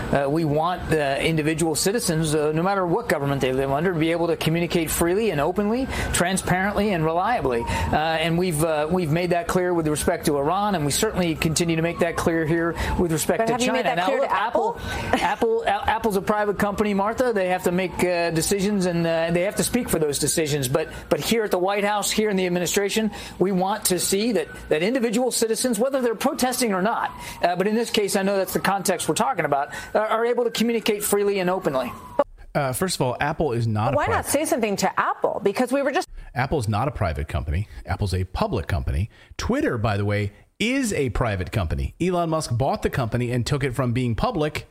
want individual citizens, no matter what government they live under, to be able to communicate freely and openly, transparently and reliably. And we've made that clear with respect to Iran, and we certainly continue to make that clear here with respect to China. Have you made that clear to Apple? Apple's a private company, Martha. They have to make decisions, and they have to speak for those decisions. But here at the White House, here in the administration, we want to see that individual citizens, whether they're protesting or not, but in this case, I know that's the context we're talking about, are able to communicate freely and openly. First of all, Apple is not. Why not say something to Apple? Because we were just. Apple's not a private company. Apple's a public company. Twitter, by the way, is a private company. Elon Musk bought the company and took it from being public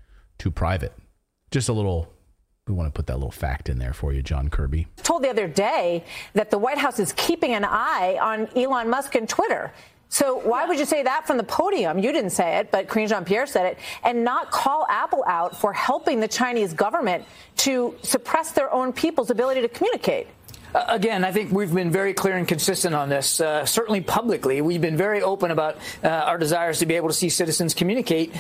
to private. Just a little. We want to put that little fact in there for you, John Kirby. Told the other day that the White House is keeping an eye on Elon Musk and Twitter. So why would you say that from the podium? You didn't say it, but Karine Jean-Pierre said it, and not call Apple out for helping the Chinese government to suppress their own people's ability to communicate? Again, I think we've been very clear and consistent on this. Certainly publicly, we've been very open about our desires to be able to see citizens communicate.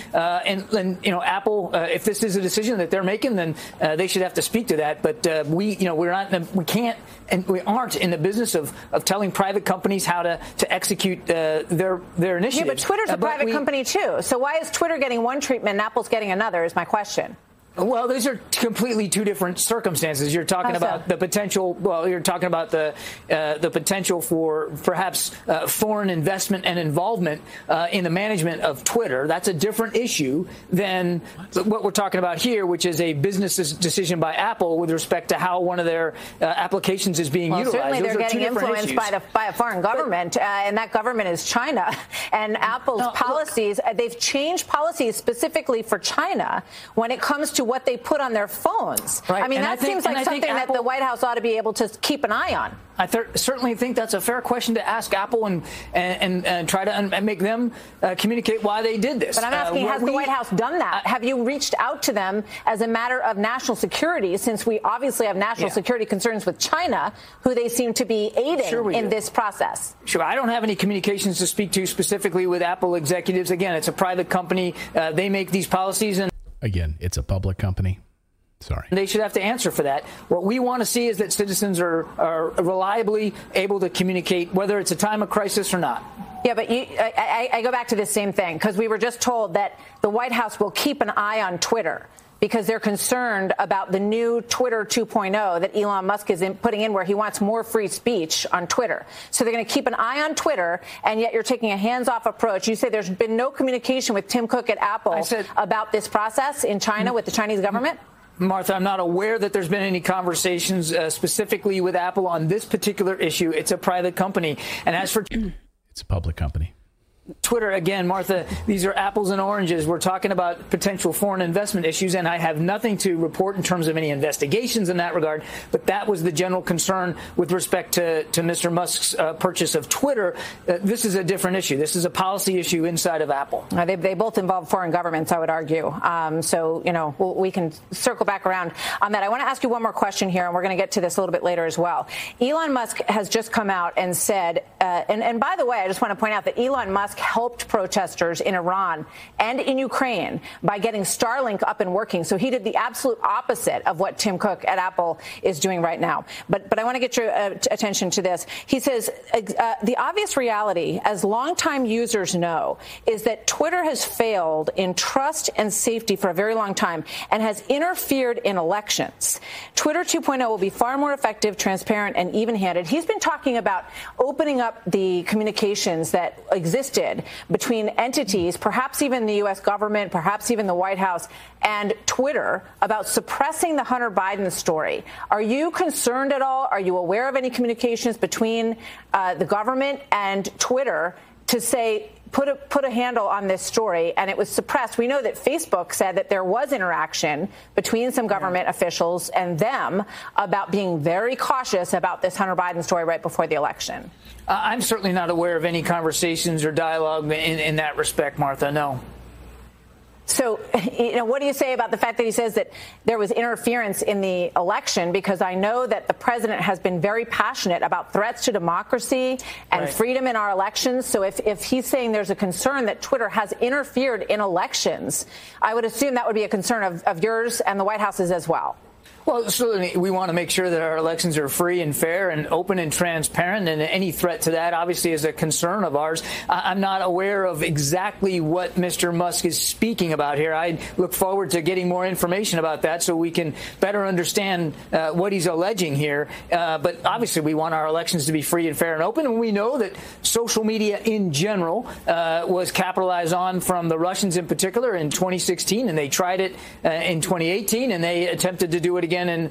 And Apple, if this is a decision that they're making, then they should have to speak to that. But we can't, and we aren't in the business of telling private companies how to execute their initiatives. Yeah, but Twitter's a private company too. So why is Twitter getting one treatment and Apple's getting another? Is my question. Well, these are completely two different circumstances. You're talking about the potential. Well, you're talking about the potential for perhaps foreign investment and involvement in the management of Twitter. That's a different issue than what we're talking about here, which is a business decision by Apple with respect to how one of their applications is being utilized. Certainly, they're getting influenced by a foreign government, and that government is China. And Apple's policies, they've changed policies specifically for China when it comes to what they put on their phones. Right. I mean, that seems like something that the White House ought to be able to keep an eye on. I certainly think that's a fair question to ask Apple and try to make them communicate why they did this. But I'm asking, has the White House done that? Have you reached out to them as a matter of national security, since we obviously have national security concerns with China, who they seem to be aiding in this process? Sure. I don't have any communications to speak to specifically with Apple executives. Again, it's a private company. They make these policies. And again, it's a public company. Sorry. They should have to answer for that. What we want to see is that citizens are reliably able to communicate, whether it's a time of crisis or not. Yeah, but I go back to this same thing, because we were just told that the White House will keep an eye on Twitter because they're concerned about the new Twitter 2.0 that Elon Musk is putting in, where he wants more free speech on Twitter. So they're going to keep an eye on Twitter, and yet you're taking a hands-off approach. You say there's been no communication with Tim Cook at Apple about this process in China with the Chinese government? Martha, I'm not aware that there's been any conversations specifically with Apple on this particular issue. It's a private company. And as for... It's a public company. Twitter, again, Martha, these are apples and oranges. We're talking about potential foreign investment issues, and I have nothing to report in terms of any investigations in that regard. But that was the general concern with respect to Mr. Musk's purchase of Twitter. This is a different issue. This is a policy issue inside of Apple. They both involve foreign governments, I would argue. So, we can circle back around on that. I want to ask you one more question here, and we're going to get to this a little bit later as well. Elon Musk has just come out and said, and by the way, I just want to point out that Elon Musk helped protesters in Iran and in Ukraine by getting Starlink up and working. So he did the absolute opposite of what Tim Cook at Apple is doing right now. But I want to get your attention to this. He says the obvious reality, as longtime users know, is that Twitter has failed in trust and safety for a very long time and has interfered in elections. Twitter 2.0 will be far more effective, transparent, and even-handed. He's been talking about opening up the communications that existed between entities, perhaps even the U.S. government, perhaps even the White House, and Twitter about suppressing the Hunter Biden story. Are you concerned at all? Are you aware of any communications between the government and Twitter to say, put a handle on this story, and it was suppressed? We know that Facebook said that there was interaction between some government officials and them about being very cautious about this Hunter Biden story right before the election. I'm certainly not aware of any conversations or dialogue in that respect, Martha, no. So, what do you say about the fact that he says that there was interference in the election? Because I know that the president has been very passionate about threats to democracy and freedom in our elections. So if he's saying there's a concern that Twitter has interfered in elections, I would assume that would be a concern of yours and the White House's as well. Well, certainly we want to make sure that our elections are free and fair and open and transparent, and any threat to that obviously is a concern of ours. I'm not aware of exactly what Mr. Musk is speaking about here. I look forward to getting more information about that so we can better understand what he's alleging here. But obviously we want our elections to be free and fair and open, and we know that social media in general was capitalized on from the Russians in particular in 2016, and they tried it in 2018, and they attempted to do it again in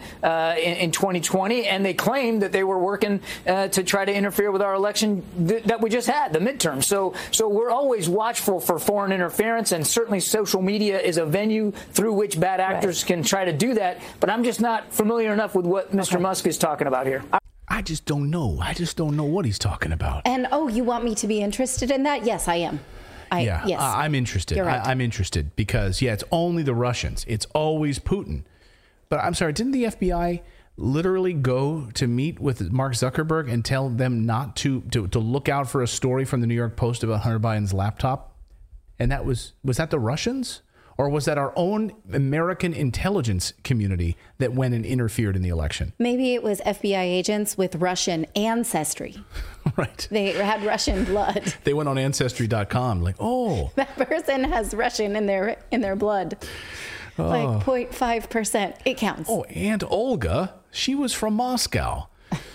2020, and they claimed that they were working to try to interfere with our election that we just had, the midterm. So we're always watchful for foreign interference, and certainly social media is a venue through which bad actors can try to do that. But I'm just not familiar enough with what Mr. Musk is talking about here. I just don't know. I just don't know what he's talking about. And, you want me to be interested in that? Yes, I am. Yes. I'm interested. You're right. I'm interested because, it's only the Russians. It's always Putin. But I'm sorry, didn't the FBI literally go to meet with Mark Zuckerberg and tell them not to look out for a story from the New York Post about Hunter Biden's laptop? And that was that the Russians? Or was that our own American intelligence community that went and interfered in the election? Maybe it was FBI agents with Russian ancestry. Right. They had Russian blood. They went on Ancestry.com like, that person has Russian in their blood. Like 0.5%. It counts. Oh, Aunt Olga, she was from Moscow.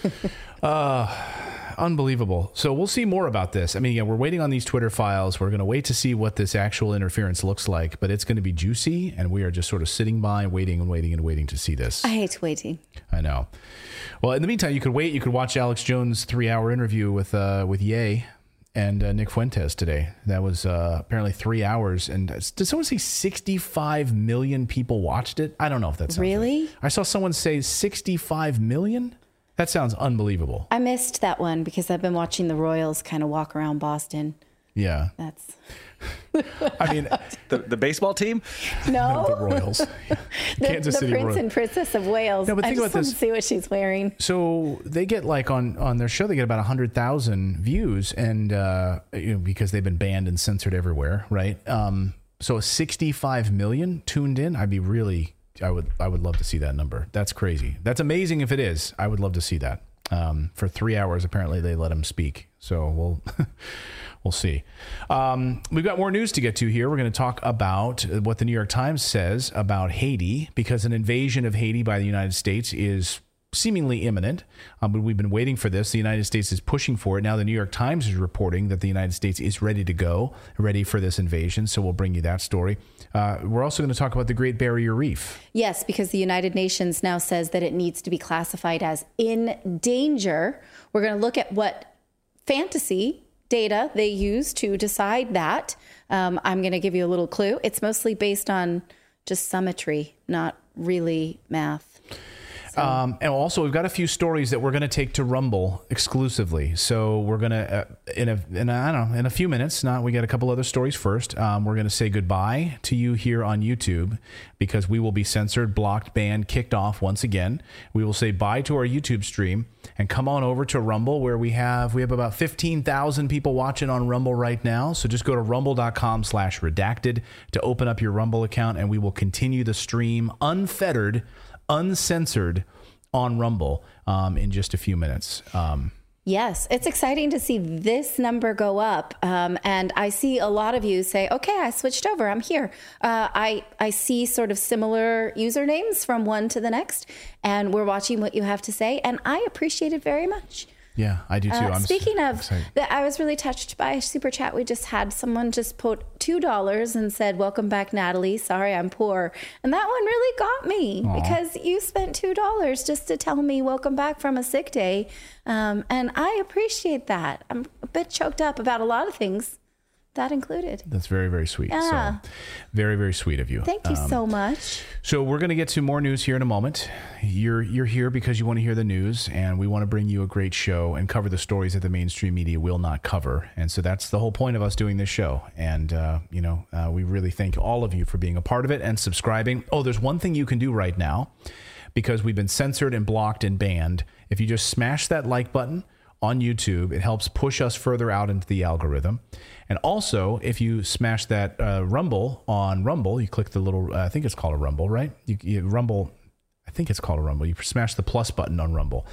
Unbelievable. So we'll see more about this. I mean, we're waiting on these Twitter files. We're going to wait to see what this actual interference looks like, but it's going to be juicy, and we are just sort of sitting by, waiting to see this. I hate waiting. I know. Well, in the meantime, you could wait. You could watch Alex Jones' 3-hour interview with Ye. and Nick Fuentes today. That was apparently 3 hours. And did someone say 65 million people watched it? I don't know if that's really. Right. I saw someone say 65 million. That sounds unbelievable. I missed that one because I've been watching the Royals kind of walk around Boston. Yeah. That's. I mean, the baseball team? No. The Royals. Kansas City Prince Royals. and Princess of Wales. No, but think I about just want this. to see what she's wearing. So they get like on their show, they get about 100,000 views, and because they've been banned and censored everywhere, right? So 65 million tuned in. I would love to see that number. That's crazy. That's amazing if it is. I would love to see that. For 3 hours, apparently they let him speak. So we'll see. We've got more news to get to here. We're going to talk about what the New York Times says about Haiti, because an invasion of Haiti by the United States is seemingly imminent. But we've been waiting for this. The United States is pushing for it. Now the New York Times is reporting that the United States is ready to go, ready for this invasion. So we'll bring you that story. We're also going to talk about the Great Barrier Reef. Yes, because the United Nations now says that it needs to be classified as in danger. We're going to look at what fantasy data they use to decide that. I'm going to give you a little clue. It's mostly based on just symmetry, not really math. And also, we've got a few stories that we're going to take to Rumble exclusively. So we're going to, in a few minutes, we got a couple other stories first. We're going to say goodbye to you here on YouTube because we will be censored, blocked, banned, kicked off once again. We will say bye to our YouTube stream and come on over to Rumble, where we have about 15,000 people watching on Rumble right now. So just go to rumble.com/redacted to open up your Rumble account, and we will continue the stream unfettered, uncensored on Rumble in just a few minutes. Yes, it's exciting to see this number go up. And I see a lot of you say, okay, I switched over. I'm here. I see sort of similar usernames from one to the next, and we're watching what you have to say. And I appreciate it very much. Yeah, I do too. Speaking of that, I was really touched by a super chat. We just had someone just put $2 and said, "Welcome back, Natalie. Sorry, I'm poor." And that one really got me. Aww. Because you spent $2 just to tell me welcome back from a sick day. And I appreciate that. I'm a bit choked up about a lot of things, that included. That's very, very sweet. Yeah. So, very, very sweet of you. Thank you so much. So we're going to get to more news here in a moment. You're here because you want to hear the news, and we want to bring you a great show and cover the stories that the mainstream media will not cover. And so that's the whole point of us doing this show. And, we really thank all of you for being a part of it and subscribing. Oh, there's one thing you can do right now, because we've been censored and blocked and banned. If you just smash that like button on YouTube, it helps push us further out into the algorithm. And also, if you smash that Rumble on Rumble, you click the little, I think it's called a Rumble, right? Rumble, I think it's called a Rumble. You smash the plus button on Rumble.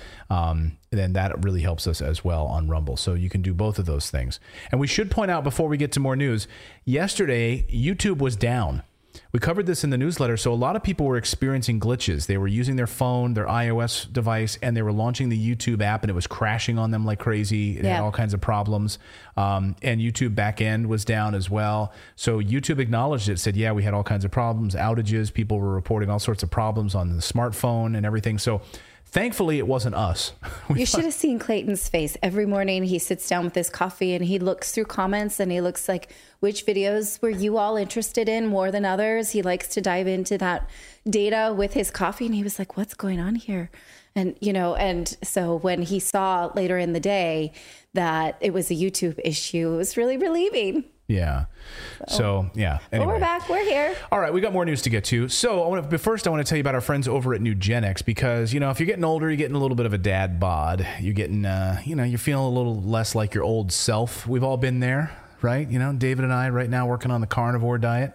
Then that really helps us as well on Rumble. So you can do both of those things. And we should point out before we get to more news, yesterday, YouTube was down. We covered this in the newsletter. So a lot of people were experiencing glitches. They were using their phone, their iOS device, and they were launching the YouTube app, and it was crashing on them like crazy. It had all kinds of problems. And YouTube backend was down as well. So YouTube acknowledged it, said, yeah, we had all kinds of problems, outages. People were reporting all sorts of problems on the smartphone and everything. So thankfully, it wasn't us. You should have seen Clayton's face. Every morning he sits down with his coffee and he looks through comments and he looks like, which videos were you all interested in more than others? He likes to dive into that data with his coffee. And he was like, what's going on here? And, and so when he saw later in the day that it was a YouTube issue, it was really relieving. Yeah. So yeah. Anyway. Well, we're back. We're here. All right. We got more news to get to. So first I want to tell you about our friends over at Nugenix, because, if you're getting older, you're getting a little bit of a dad bod. You're getting, you're feeling a little less like your old self. We've all been there, right? David and I right now working on the carnivore diet.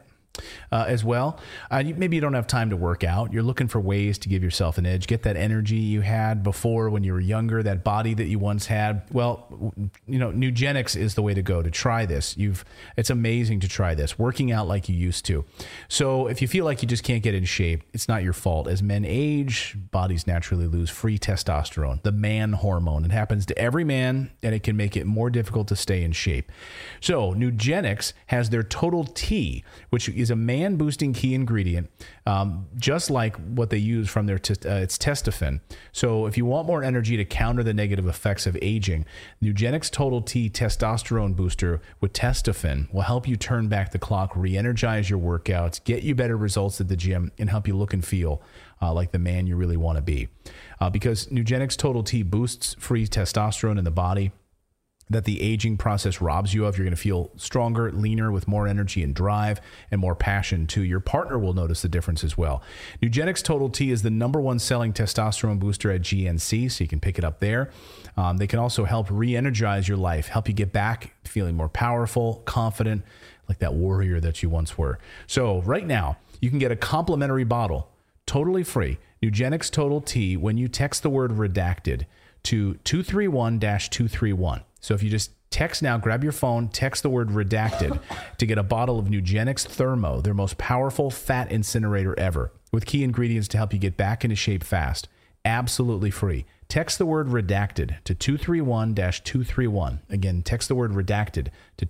As well. Maybe you don't have time to work out. You're looking for ways to give yourself an edge, get that energy you had before when you were younger, that body that you once had. Well, Nugenix is the way to go to try this. It's amazing to try this, working out like you used to. So if you feel like you just can't get in shape, it's not your fault. As men age, bodies naturally lose free testosterone, the man hormone. It happens to every man, and it can make it more difficult to stay in shape. So Nugenix has their Total T, which is is a man-boosting key ingredient, just like what they use from their it's Testofen. So if you want more energy to counter the negative effects of aging, Nugenix Total T Testosterone Booster with Testofen will help you turn back the clock, re-energize your workouts, get you better results at the gym, and help you look and feel like the man you really want to be. Because Nugenix Total T boosts free testosterone in the body that the aging process robs you of. You're going to feel stronger, leaner, with more energy and drive and more passion too. Your partner will notice the difference as well. Nugenix Total T is the #1 selling testosterone booster at GNC, so you can pick it up there. They can also help re-energize your life, help you get back feeling more powerful, confident, like that warrior that you once were. So right now, you can get a complimentary bottle, totally free, Nugenix Total T, when you text the word redacted to 231-231. So if you just text now, grab your phone, text the word redacted to get a bottle of Nugenix Thermo, their most powerful fat incinerator ever, with key ingredients to help you get back into shape fast. Absolutely free. Text the word redacted to 231-231. Again, text the word redacted to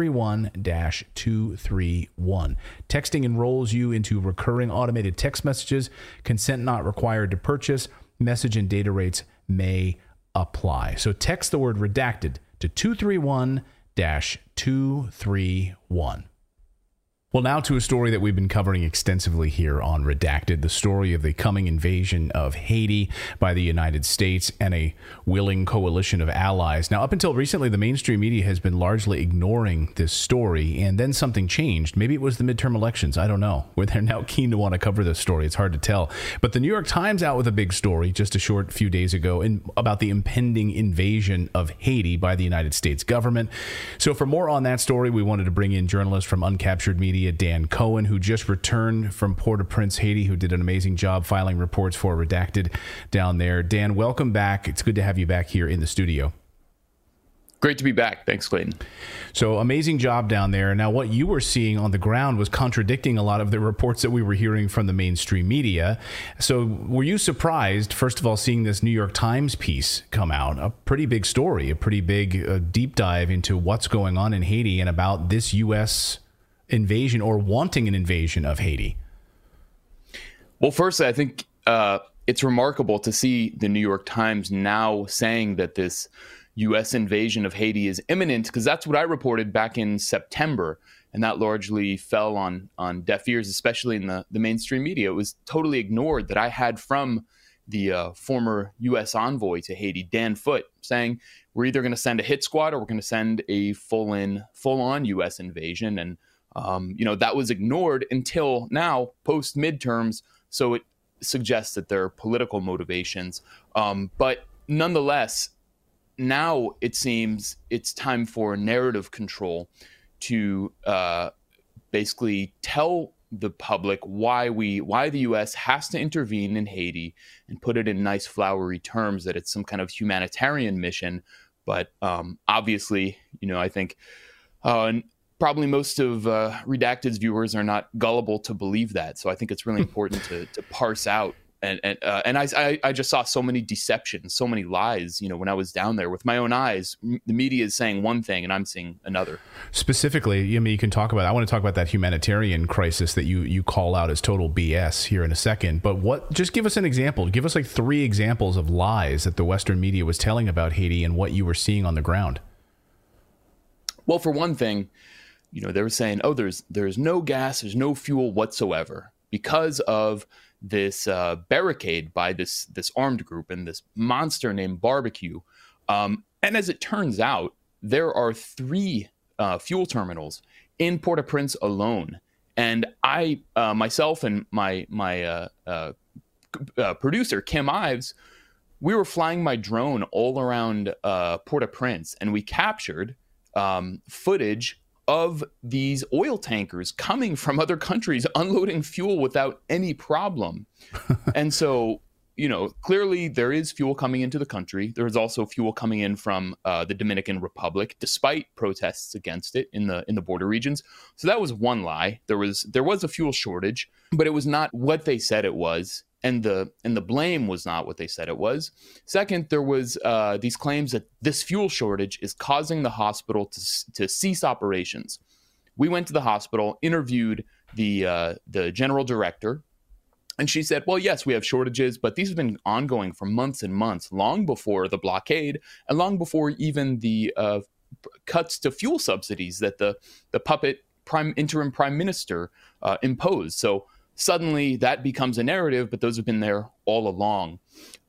231-231. Texting enrolls you into recurring automated text messages. Consent not required to purchase. Message and data rates may apply. So text the word redacted to 231-231. Well, now to a story that we've been covering extensively here on Redacted, the story of the coming invasion of Haiti by the United States and a willing coalition of allies. Now, up until recently, the mainstream media has been largely ignoring this story, and then something changed. Maybe it was the midterm elections. I don't know. Where they're now keen to want to cover this story. It's hard to tell. But the New York Times out with a big story just a short few days ago about the impending invasion of Haiti by the United States government. So for more on that story, we wanted to bring in journalist from Uncaptured Media, Dan Cohen, who just returned from Port-au-Prince, Haiti, who did an amazing job filing reports for Redacted down there. Dan, welcome back. It's good to have you back here in the studio. Great to be back. Thanks, Clayton. So amazing job down there. Now, what you were seeing on the ground was contradicting a lot of the reports that we were hearing from the mainstream media. So were you surprised, first of all, seeing this New York Times piece come out? A pretty big story, a pretty big deep dive into what's going on in Haiti and about this U.S. invasion or wanting an invasion of Haiti? Well, firstly, I think it's remarkable to see the New York Times now saying that this U.S. invasion of Haiti is imminent, because that's what I reported back in September, and that largely fell on deaf ears, especially in the mainstream media. It was totally ignored that I had from the former U.S. envoy to Haiti, Dan Foote, saying we're either going to send a hit squad or we're going to send a full-on U.S. invasion. And that was ignored until now, post midterms. So it suggests that there are political motivations. But nonetheless, now it seems it's time for narrative control to basically tell the public why the U.S. has to intervene in Haiti and put it in nice flowery terms that it's some kind of humanitarian mission. But obviously, I think probably most of Redacted's viewers are not gullible to believe that. So I think it's really important to parse out. And I just saw so many deceptions, so many lies, when I was down there with my own eyes. The media is saying one thing and I'm seeing another. Specifically, you can talk about, I want to talk about that humanitarian crisis that you call out as total BS here in a second. But just give us an example. Give us like 3 examples of lies that the Western media was telling about Haiti and what you were seeing on the ground. Well, for one thing, they were saying, there's no gas, there's no fuel whatsoever because of this barricade by this armed group and this monster named Barbecue. And as it turns out, there are 3 fuel terminals in Port-au-Prince alone. And I, myself and my producer, Kim Ives, we were flying my drone all around Port-au-Prince, and we captured footage of these oil tankers coming from other countries, unloading fuel without any problem. And so, clearly there is fuel coming into the country. There is also fuel coming in from the Dominican Republic, despite protests against it in the border regions. So that was one lie. There was a fuel shortage, but it was not what they said it was. And the blame was not what they said it was. Second, there was these claims that this fuel shortage is causing the hospital to cease operations. We went to the hospital, interviewed the general director. And she said, well, yes, we have shortages, but these have been ongoing for months and months, long before the blockade and long before even the cuts to fuel subsidies that the puppet interim prime minister imposed. So suddenly that becomes a narrative, but those have been there all along.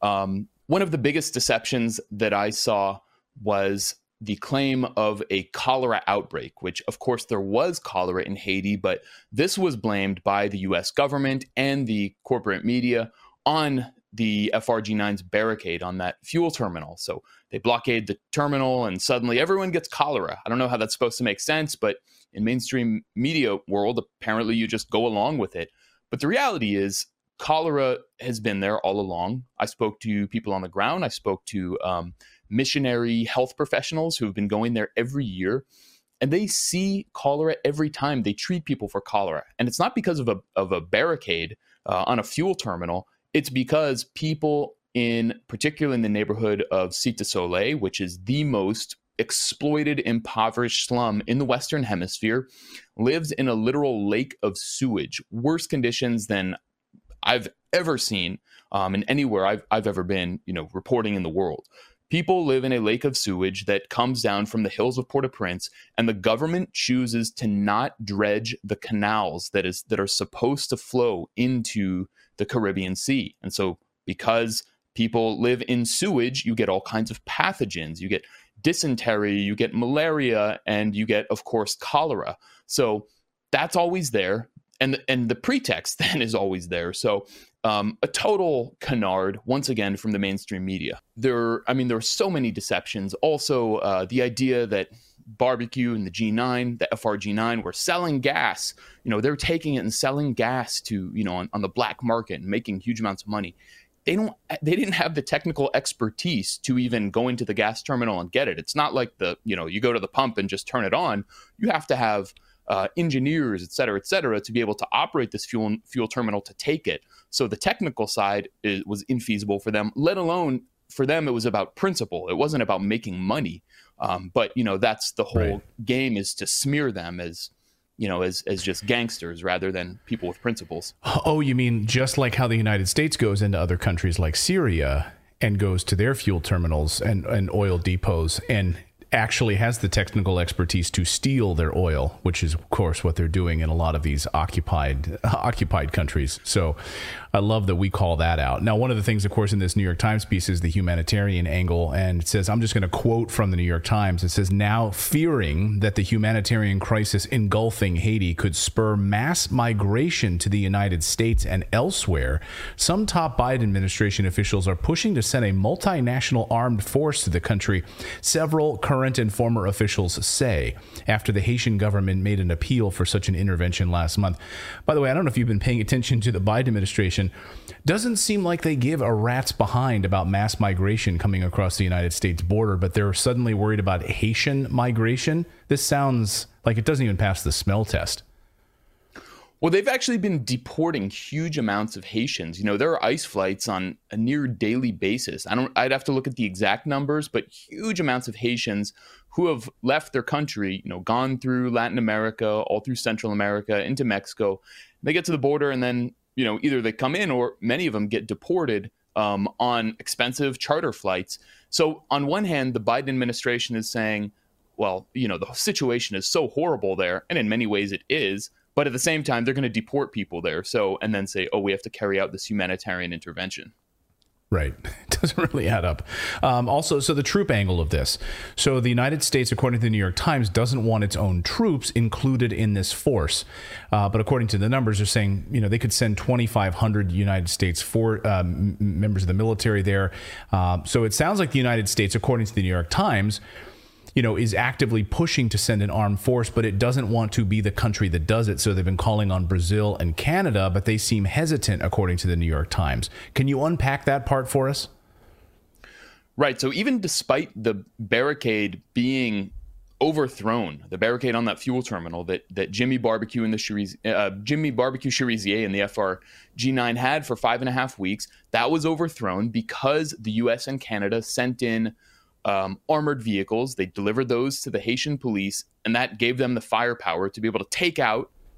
One of the biggest deceptions that I saw was the claim of a cholera outbreak, which, of course, there was cholera in Haiti, but this was blamed by the U.S. government and the corporate media on the FRG-9's barricade on that fuel terminal. So they blockade the terminal and suddenly everyone gets cholera. I don't know how that's supposed to make sense, but in mainstream media world, apparently you just go along with it. But the reality is cholera has been there all along. I spoke to people on the ground. I spoke to missionary health professionals who have been going there every year, and they see cholera every time they treat people for cholera. And it's not because of a barricade on a fuel terminal. It's because people particularly in the neighborhood of Cité Soleil, which is the most exploited, impoverished slum in the Western Hemisphere, lives in a literal lake of sewage, worse conditions than I've ever seen in anywhere I've ever been, reporting in the world. People live in a lake of sewage that comes down from the hills of Port-au-Prince, and the government chooses to not dredge the canals that are supposed to flow into the Caribbean Sea. And so because people live in sewage, you get all kinds of pathogens. You get dysentery, you get malaria, and you get, of course, cholera. So that's always there. And the pretext then is always there. So a total canard, once again, from the mainstream media. There are so many deceptions. Also, the idea that barbecue and the G9, the FRG9, were selling gas. They're taking it and selling gas to, on the black market and making huge amounts of money. They didn't have the technical expertise to even go into the gas terminal and get it. It's not like you go to the pump and just turn it on. You have to have engineers, et cetera, to be able to operate this fuel terminal to take it. So the technical side was infeasible for them, let alone for them, it was about principle. It wasn't about making money. But that's the whole game, is to smear them as just gangsters rather than people with principles. Oh, you mean just like how the United States goes into other countries like Syria and goes to their fuel terminals and oil depots and actually has the technical expertise to steal their oil, which is, of course, what they're doing in a lot of these occupied countries. So I love that we call that out. Now, one of the things, of course, in this New York Times piece is the humanitarian angle. And it says, I'm just going to quote from the New York Times. It says, now fearing that the humanitarian crisis engulfing Haiti could spur mass migration to the United States and elsewhere, some top Biden administration officials are pushing to send a multinational armed force to the country, several current and former officials say, after the Haitian government made an appeal for such an intervention last month. By the way, I don't know if you've been paying attention to the Biden administration. Doesn't seem like they give a rat's behind about mass migration coming across the United States border, but they're suddenly worried about Haitian migration. This sounds like it doesn't even pass the smell test. Well, they've actually been deporting huge amounts of Haitians. There are ICE flights on a near daily basis. I'd have to look at the exact numbers, but huge amounts of Haitians who have left their country, gone through Latin America, all through Central America, into Mexico. They get to the border and then, either they come in or many of them get deported on expensive charter flights. So on one hand, the Biden administration is saying, well, the situation is so horrible there. And in many ways it is. But at the same time, they're going to deport people there. And then say, oh, we have to carry out this humanitarian intervention. Right. It doesn't really add up. Also, so the troop angle of this. So the United States, according to the New York Times, doesn't want its own troops included in this force. But according to the numbers, they're saying, they could send 2,500 United States members of the military there. So it sounds like the United States, according to the New York Times, is actively pushing to send an armed force, but it doesn't want to be the country that does it. So they've been calling on Brazil and Canada, but they seem hesitant, according to the New York Times. Can you unpack that part for us? Right. So even despite the barricade being overthrown, the barricade on that fuel terminal that Jimmy Barbecue and Jimmy Barbecue Cherizier and the FRG-9 had for 5.5 weeks, that was overthrown because the U.S. and Canada sent in armored vehicles. They delivered those to the Haitian police, and that gave them the firepower to be able to take out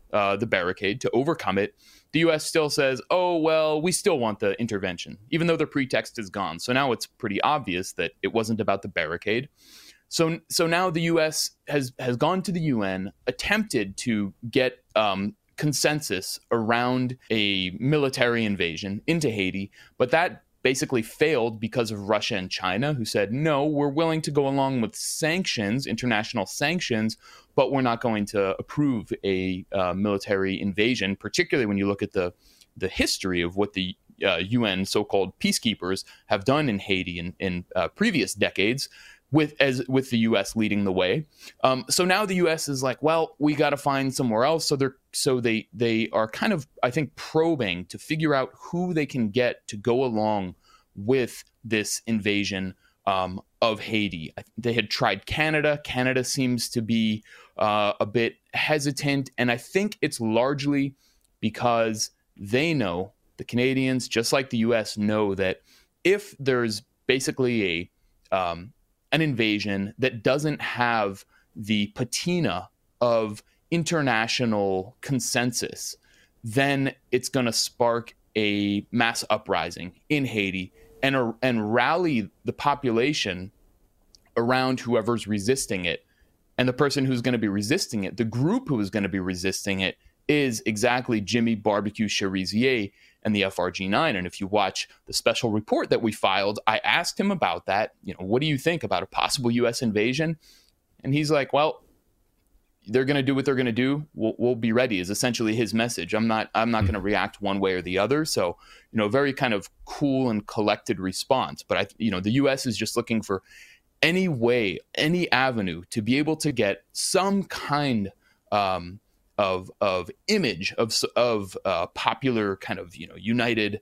the barricade, to overcome it, the U.S. still says, oh, well, we still want the intervention, even though the pretext is gone. So now it's pretty obvious that it wasn't about the barricade. So now the U.S. has gone to the UN, attempted to get consensus around a military invasion into Haiti, but that basically failed because of Russia and China, who said, no, we're willing to go along with sanctions, international sanctions, but we're not going to approve a military invasion, particularly when you look at the history of what the UN so-called peacekeepers have done in Haiti in previous decades, with the U.S. leading the way. So now the U.S. is like, well, we got to find somewhere else. So they are kind of, I think, probing to figure out who they can get to go along with this invasion of Haiti. They had tried Canada. Canada seems to be a bit hesitant. And I think it's largely because they know, the Canadians, just like the U.S., know that if there's basically an invasion that doesn't have the patina of international consensus, then it's going to spark a mass uprising in Haiti and rally the population around whoever's resisting it. And the person who's going to be resisting it, the group who is going to be resisting it, is exactly Jimmy Barbecue Cherizier and the FRG9. And if you watch the special report that we filed, I asked him about that. What do you think about a possible U.S. invasion? And he's like, well, they're going to do what they're going to do. We'll be ready, is essentially his message. I'm not going to react one way or the other. So, very kind of cool and collected response. But the U.S. is just looking for any way, any avenue to be able to get some kind of image of popular kind of united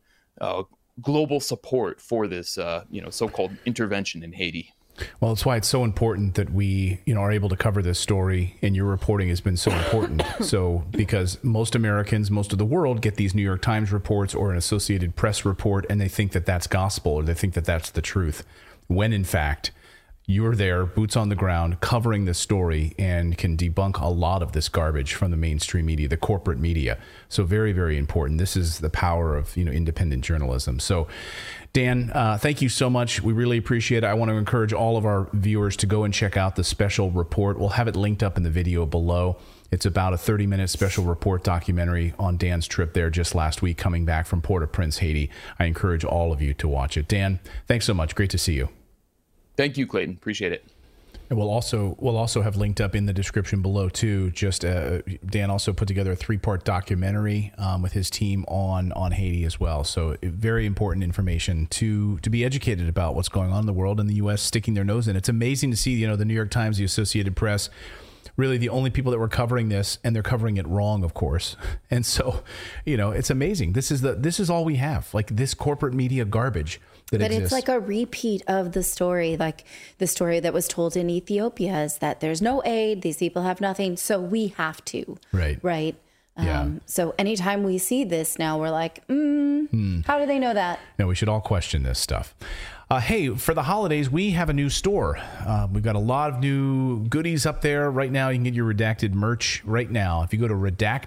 global support for this so-called intervention in Haiti. Well, that's why it's so important that we are able to cover this story, and your reporting has been so important. So because most Americans, most of the world, get these New York Times reports or an Associated Press report, and they think that that's gospel, or they think that that's the truth, when in fact you're there, boots on the ground, covering this story, and can debunk a lot of this garbage from the mainstream media, the corporate media. So very, very important. This is the power of independent journalism. So, Dan, thank you so much. We really appreciate it. I want to encourage all of our viewers to go and check out the special report. We'll have it linked up in the video below. It's about a 30-minute special report documentary on Dan's trip there just last week, coming back from Port-au-Prince, Haiti. I encourage all of you to watch it. Dan, thanks so much. Great to see you. Thank you, Clayton. Appreciate it. And we'll also have linked up in the description below too. Just Dan also put together a 3-part documentary with his team on Haiti as well. So very important information to be educated about what's going on in the world, and the U.S. sticking their nose in. It's amazing to see the New York Times, the Associated Press, really the only people that were covering this, and they're covering it wrong, of course. And so, it's amazing. This is all we have, like this corporate media garbage that exists. It's like a repeat of the story, like the story that was told in Ethiopia, is that there's no aid, these people have nothing, so we have to. Right. Yeah. So anytime we see this now, we're like, how do they know that? No, we should all question this stuff. Hey, for the holidays, we have a new store. We've got a lot of new goodies up there right now. You can get your Redacted merch right now. If you go to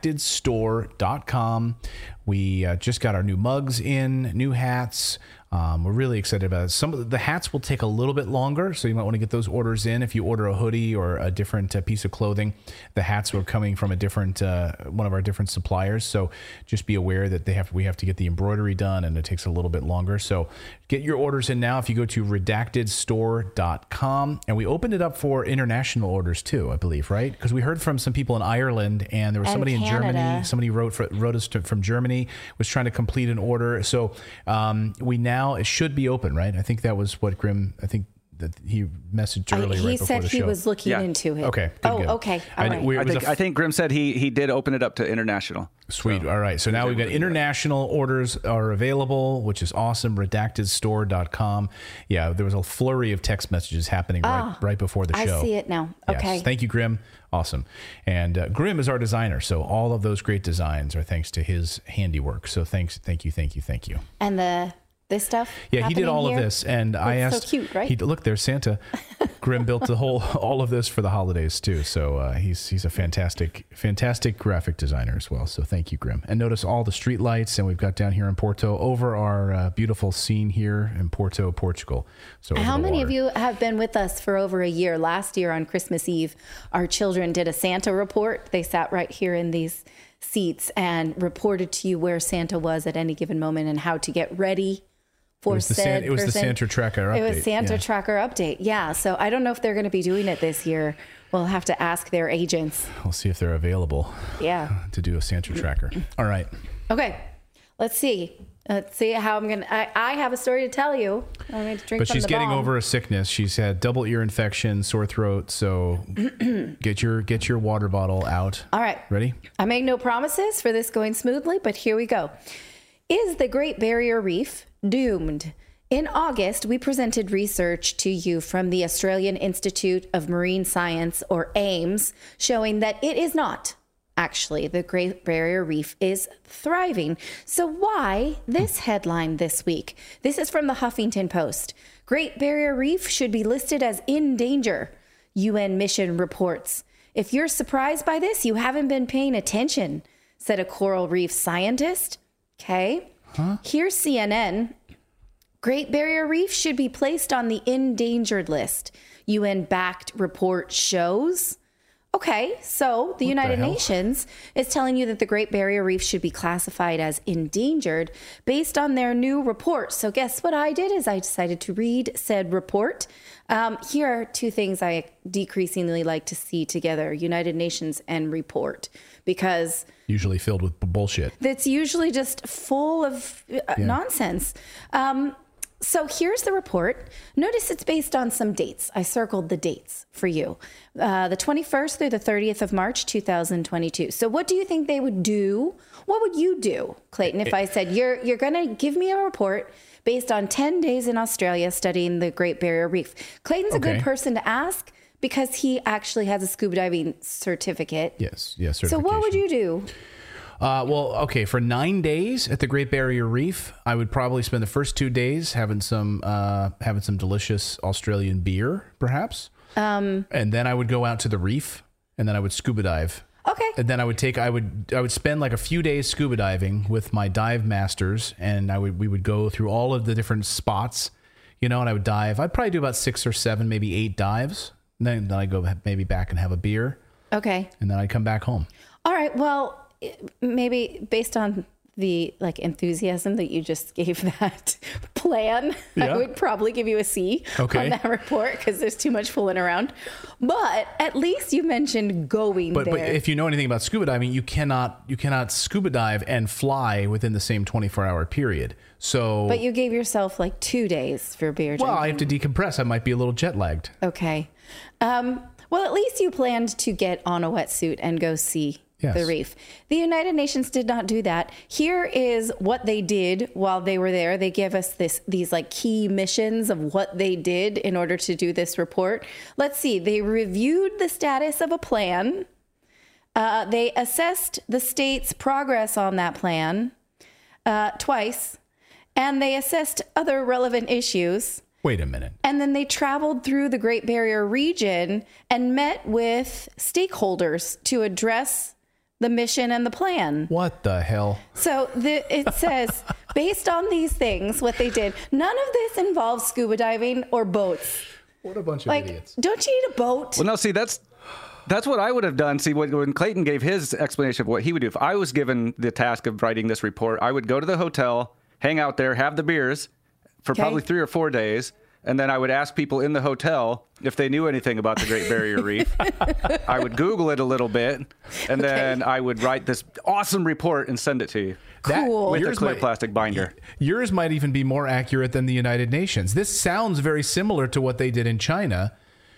redactedstore.com, we just got our new mugs in, new hats. We're really excited about it. Some of the hats will take a little bit longer, so you might want to get those orders in. If you order a hoodie or a different piece of clothing, the hats are coming from a different one of our different suppliers. So just be aware that we have to get the embroidery done, and it takes a little bit longer. So get your orders in now if you go to redactedstore.com. And we opened it up for international orders too, I believe, right? Because we heard from some people in Ireland, and there was somebody in Germany. Somebody wrote us from Germany, was trying to complete an order. So we now, it should be open, right? I think that was what Grim, I think that he messaged earlier right before the show. He said he was looking into it. Okay. Good. Okay. All right. I think Grim said he did open it up to international. Sweet. All right. So now we've got international orders are available, which is awesome. Redactedstore.com. Yeah, there was a flurry of text messages happening right before the show. I see it now. Okay. Yes. Thank you, Grim. Awesome. And Grim is our designer, so all of those great designs are thanks to his handiwork. So thank you. And this stuff? Yeah, he did all of this, and I asked. So cute, right? Look, there's Santa. Grim built all of this for the holidays too. So he's a fantastic graphic designer as well. So thank you, Grim. And notice all the street lights, and we've got down here in Porto over our beautiful scene here in Porto, Portugal. So how many of you have been with us for over a year? Last year on Christmas Eve, our children did a Santa report. They sat right here in these seats and reported to you where Santa was at any given moment and how to get ready. It was the Santa Tracker update. It was Santa Tracker update. Yeah. So I don't know if they're going to be doing it this year. We'll have to ask their agents. We'll see if they're available. Yeah. To do a Santa Tracker. All right. Okay. Let's see how I'm going to. I have a story to tell you. I'm going to drink. But she's getting over a sickness. She's had double ear infection, sore throat. So get your water bottle out. All right. Ready? I make no promises for this going smoothly, but here we go. Is the Great Barrier Reef doomed? In August, we presented research to you from the Australian Institute of Marine Science, or AIMS, showing that it is not. Actually, the Great Barrier Reef is thriving. So why this headline this week? This is from the Huffington Post. Great Barrier Reef should be listed as in danger, UN mission reports. If you're surprised by this, you haven't been paying attention, said a coral reef scientist. Okay. Here's CNN. Great Barrier Reef should be placed on the endangered list. UN-backed report shows. Okay, so the United Nations is telling you that the Great Barrier Reef should be classified as endangered based on their new report. So guess what I did is I decided to read said report. Here are two things I decreasingly like to see together: United Nations and report, because usually filled with bullshit. That's usually just full of nonsense. So here's the report. Notice it's based on some dates. I circled the dates for you. The 21st through the 30th of March, 2022. So what do you think they would do? What would you do, Clayton, if I said, you're going to give me a report based on 10 days in Australia studying the Great Barrier Reef? Clayton's a good person to ask because he actually has a scuba diving certificate. Yes, So what would you do? For 9 days at the Great Barrier Reef, I would probably spend the first 2 days having some delicious Australian beer, perhaps. And then I would go out to the reef, and then I would scuba dive. Okay. And then I would spend like a few days scuba diving with my dive masters, and we would go through all of the different spots, and I would dive. I'd probably do about 6 or 7, maybe 8 dives. And then I'd go maybe back and have a beer. Okay. And then I'd come back home. All right. Well, maybe based on the enthusiasm that you just gave that plan, I would probably give you a C on that report because there's too much fooling around. But at least you mentioned going there. But if you know anything about scuba diving, you cannot scuba dive and fly within the same 24-hour period. So, but you gave yourself 2 days for beer drinking. Well, I have to decompress. I might be a little jet lagged. Okay. Well, at least you planned to get on a wetsuit and go see the reef. The United Nations did not do that. Here is what they did while they were there. They give us these key missions of what they did in order to do this report. Let's see. They reviewed the status of a plan. They assessed the state's progress on that plan twice, and they assessed other relevant issues. Wait a minute. And then they traveled through the Great Barrier region and met with stakeholders to address the mission and the plan. What the hell? So it says, based on these things, what they did, none of this involves scuba diving or boats. What a bunch of idiots. Don't you need a boat? Well, no, see, that's what I would have done. See, when Clayton gave his explanation of what he would do, if I was given the task of writing this report, I would go to the hotel, hang out there, have the beers for probably 3 or 4 days. And then I would ask people in the hotel if they knew anything about the Great Barrier Reef. I would Google it a little bit, and then I would write this awesome report and send it to you. Cool. With a clear plastic binder. Yours might even be more accurate than the United Nations. This sounds very similar to what they did in China.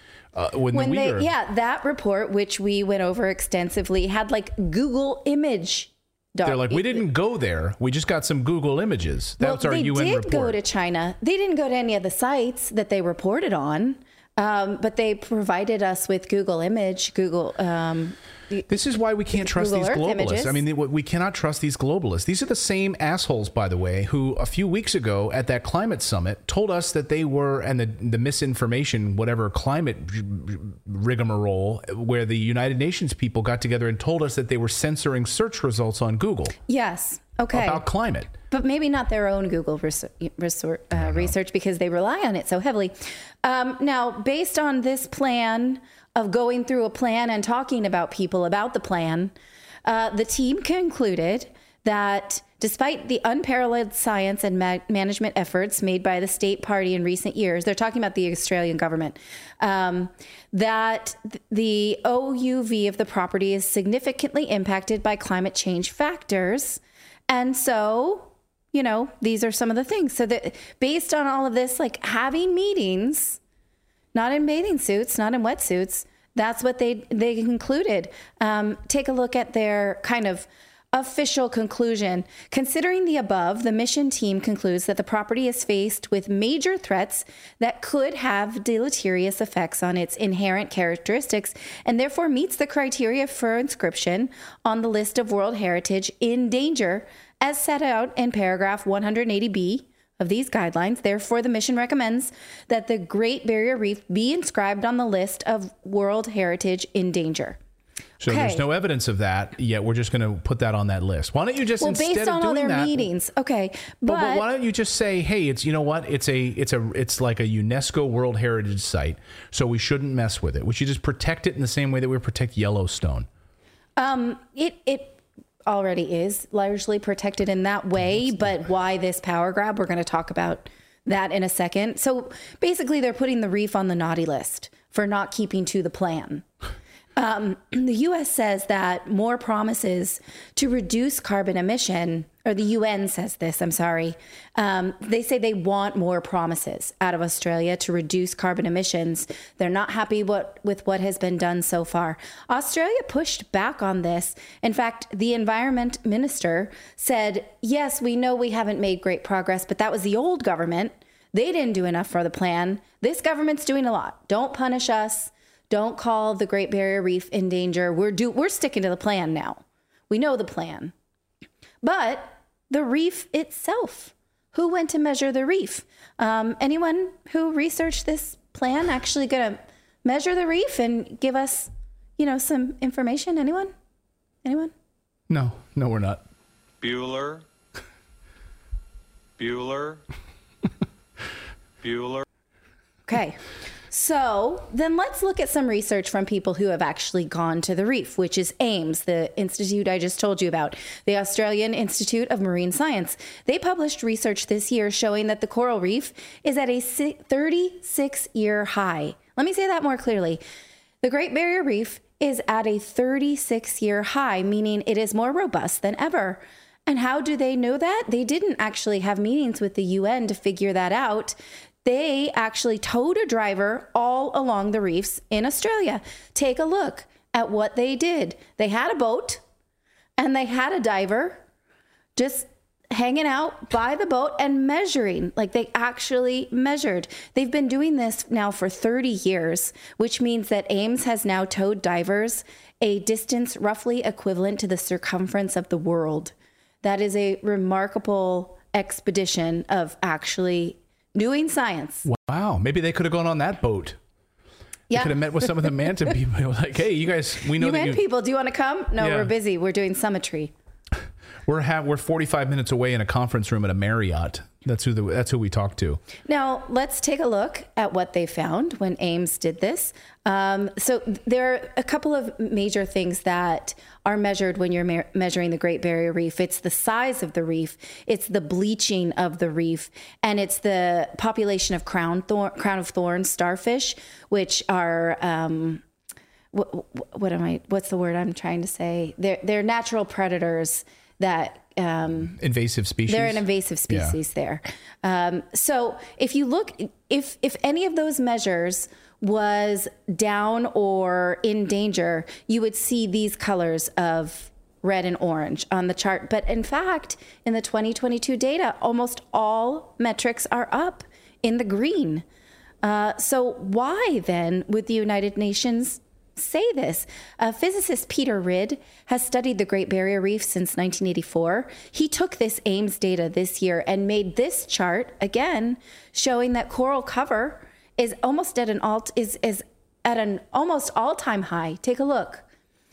That report, which we went over extensively, had Google image. They're like, we didn't go there. We just got some Google images. That's our UN report. They did go to China. They didn't go to any of the sites that they reported on, but they provided us with Google image. This is why we can't trust Google these Earth globalists. images. I mean, we cannot trust these globalists. These are the same assholes, by the way, who a few weeks ago at that climate summit told us that they were, and the misinformation, whatever climate rigmarole, where the United Nations people got together and told us that they were censoring search results on Google. Yes. Okay. About climate. But maybe not their own Google research because they rely on it so heavily. Now, based on this plan of going through a plan and talking about people about the plan, the team concluded that despite the unparalleled science and management efforts made by the state party in recent years, they're talking about the Australian government, that the OUV of the property is significantly impacted by climate change factors. And so, you know, these are some of the things. So that based on all of this, like having meetings, not in bathing suits, not in wetsuits, that's what they concluded. Take a look at their kind of official conclusion. Considering the above, the mission team concludes that the property is faced with major threats that could have deleterious effects on its inherent characteristics and therefore meets the criteria for inscription on the list of World Heritage in danger as set out in paragraph 180B of these guidelines. Therefore, the mission recommends that the Great Barrier Reef be inscribed on the list of World Heritage in danger. So there's no evidence of that yet. We're just going to put that on that list. Why don't you just instead based of on doing all their that, meetings, okay, but why don't you just say, hey, it's, you know what, it's like a UNESCO World Heritage site, so we shouldn't mess with it. We should just protect it in the same way that we protect Yellowstone. It already is largely protected in that way, but why this power grab? We're going to talk about that in a second. So basically, they're putting the reef on the naughty list for not keeping to the plan. The U.S. says that more promises to reduce carbon emission, or the UN says this, I'm sorry. They say they want more promises out of Australia to reduce carbon emissions. They're not happy with what has been done so far. Australia pushed back on this. In fact, the environment minister said, yes, we know we haven't made great progress, but that was the old government. They didn't do enough for the plan. This government's doing a lot. Don't punish us. Don't call the Great Barrier Reef in danger. We're sticking to the plan now. We know the plan. But the reef itself, who went to measure the reef? Anyone who researched this plan actually going to measure the reef and give us, you know, some information? Anyone? No, we're not. Bueller. Okay. So then let's look at some research from people who have actually gone to the reef, which is AIMS, the institute I just told you about, the Australian Institute of Marine Science. They published research this year showing that the coral reef is at a 36-year high. Let me say that more clearly. The Great Barrier Reef is at a 36-year high, meaning it is more robust than ever. And how do they know that? They didn't actually have meetings with the UN to figure that out. They actually towed a diver all along the reefs in Australia. Take a look at what they did. They had a boat and they had a diver just hanging out by the boat and measuring. Like, they actually measured. They've been doing this now for 30 years, which means that AIMS has now towed divers a distance roughly equivalent to the circumference of the world. That is a remarkable expedition of actually doing science. Wow. Maybe they could have gone on that boat. Yeah. They could have met with some of the manta people. They were like, hey, you guys, we know that you... people, do you want to come? No, Yeah. we're busy. We're doing summitry. We're 45 minutes away in a conference room at a Marriott. That's who we talked to. Now, let's take a look at what they found when AIMS did this. So there are a couple of major things that are measured when you're measuring the Great Barrier Reef. It's the size of the reef, it's the bleaching of the reef, and it's the population of crown of thorns starfish, which are what's the word I'm trying to say? They're natural predators that invasive species. They're an invasive species there. So if you look, if any of those measures was down or in danger, you would see these colors of red and orange on the chart. But in fact, in the 2022 data, almost all metrics are up in the green. So why then would the United Nations say this. Physicist Peter Ridd has studied the Great Barrier Reef since 1984. He took this Ames data this year and made this chart, again, showing that coral cover is almost at an almost all-time high. Take a look.